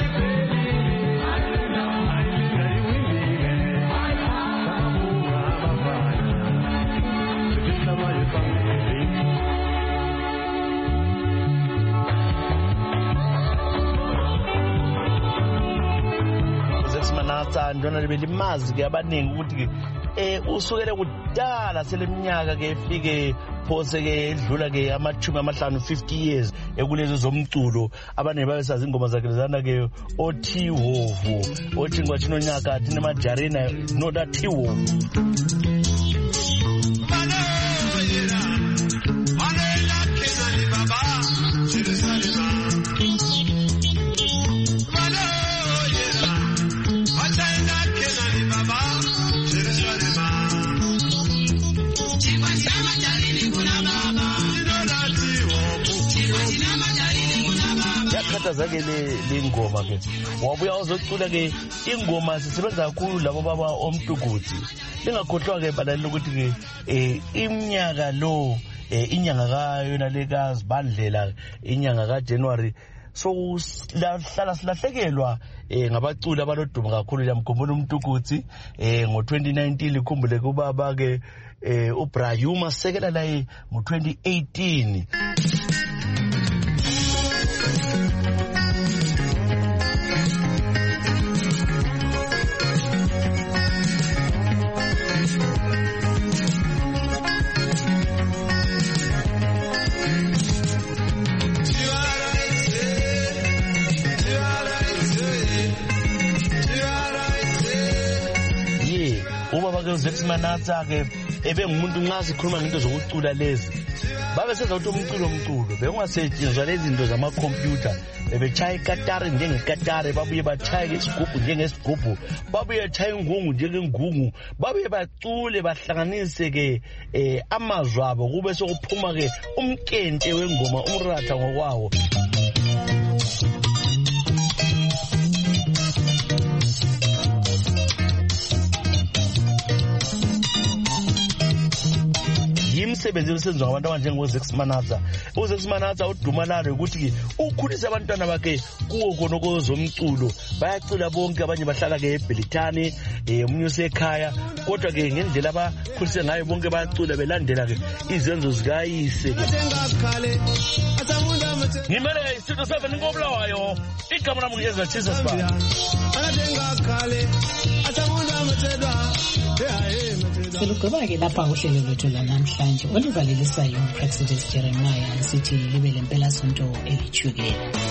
Ndona libelimazi ke abaningi ukuthi eh usukele kudala seleminyaka ke efike phose ke edlula ke amachumi amahlanu fifty years ekulezo zomculo abane babesazi ingoma zakhe lezana ke othi wovu othi ngwachino nyaka thina majarena no that wovu. Zake le ngoma ke wabuya uzocula ke ingoma sisebenza kakhulu labo baba omtukuthi lingakhohlwa ke badalile ukuthi ke eh iminyaka lo eh inyanga kayo yona lekazibandlela inyanga ka January so hlala silahlekelwa eh ngabaculi abaloduma kakhulu yamkhumbula umuntu ukuthi eh ngo twenty nineteen likhumbule kubaba ke eh uBrayuma sekela la ngo twenty eighteen. Zex Manatsa ke ebe ngumuntu nxa sikhuluma ngento zokucula lezi babe senza ukuthi umculo umculo bekungasetshenziswa lezi zinto zama computer bebechaya ikatari njengekatari babuye bachaya isigubhu njengesigubhu babuye bachaya ingungu njengengungu babuye bacule bahlanganise ke eh amazwi abo kube sokuphuma ke umkente wengoma umratha ngokwawo. Imsebenzi esenziwa abantu abanjengo Zex Manatsa uZex Manatsa udumalalo ukuthi ukhulisa abantwana bakhe kuwo konoko zomculo bayacula bonke abanye bahlala ke eBelitani emunye usekhaya kodwa ke ngendlela abakhulise ngayo bonke bayacula belandela ke izenzo zikayise ke ngimele isitho seven ngobulawayo igama lami ngiyeza Jesus ba selugqiba-ke lapha uhlelo lwethu lanamhlanje olivalisayo uPraxidis Jeremiah lisithi libe lempelasonto elithukela.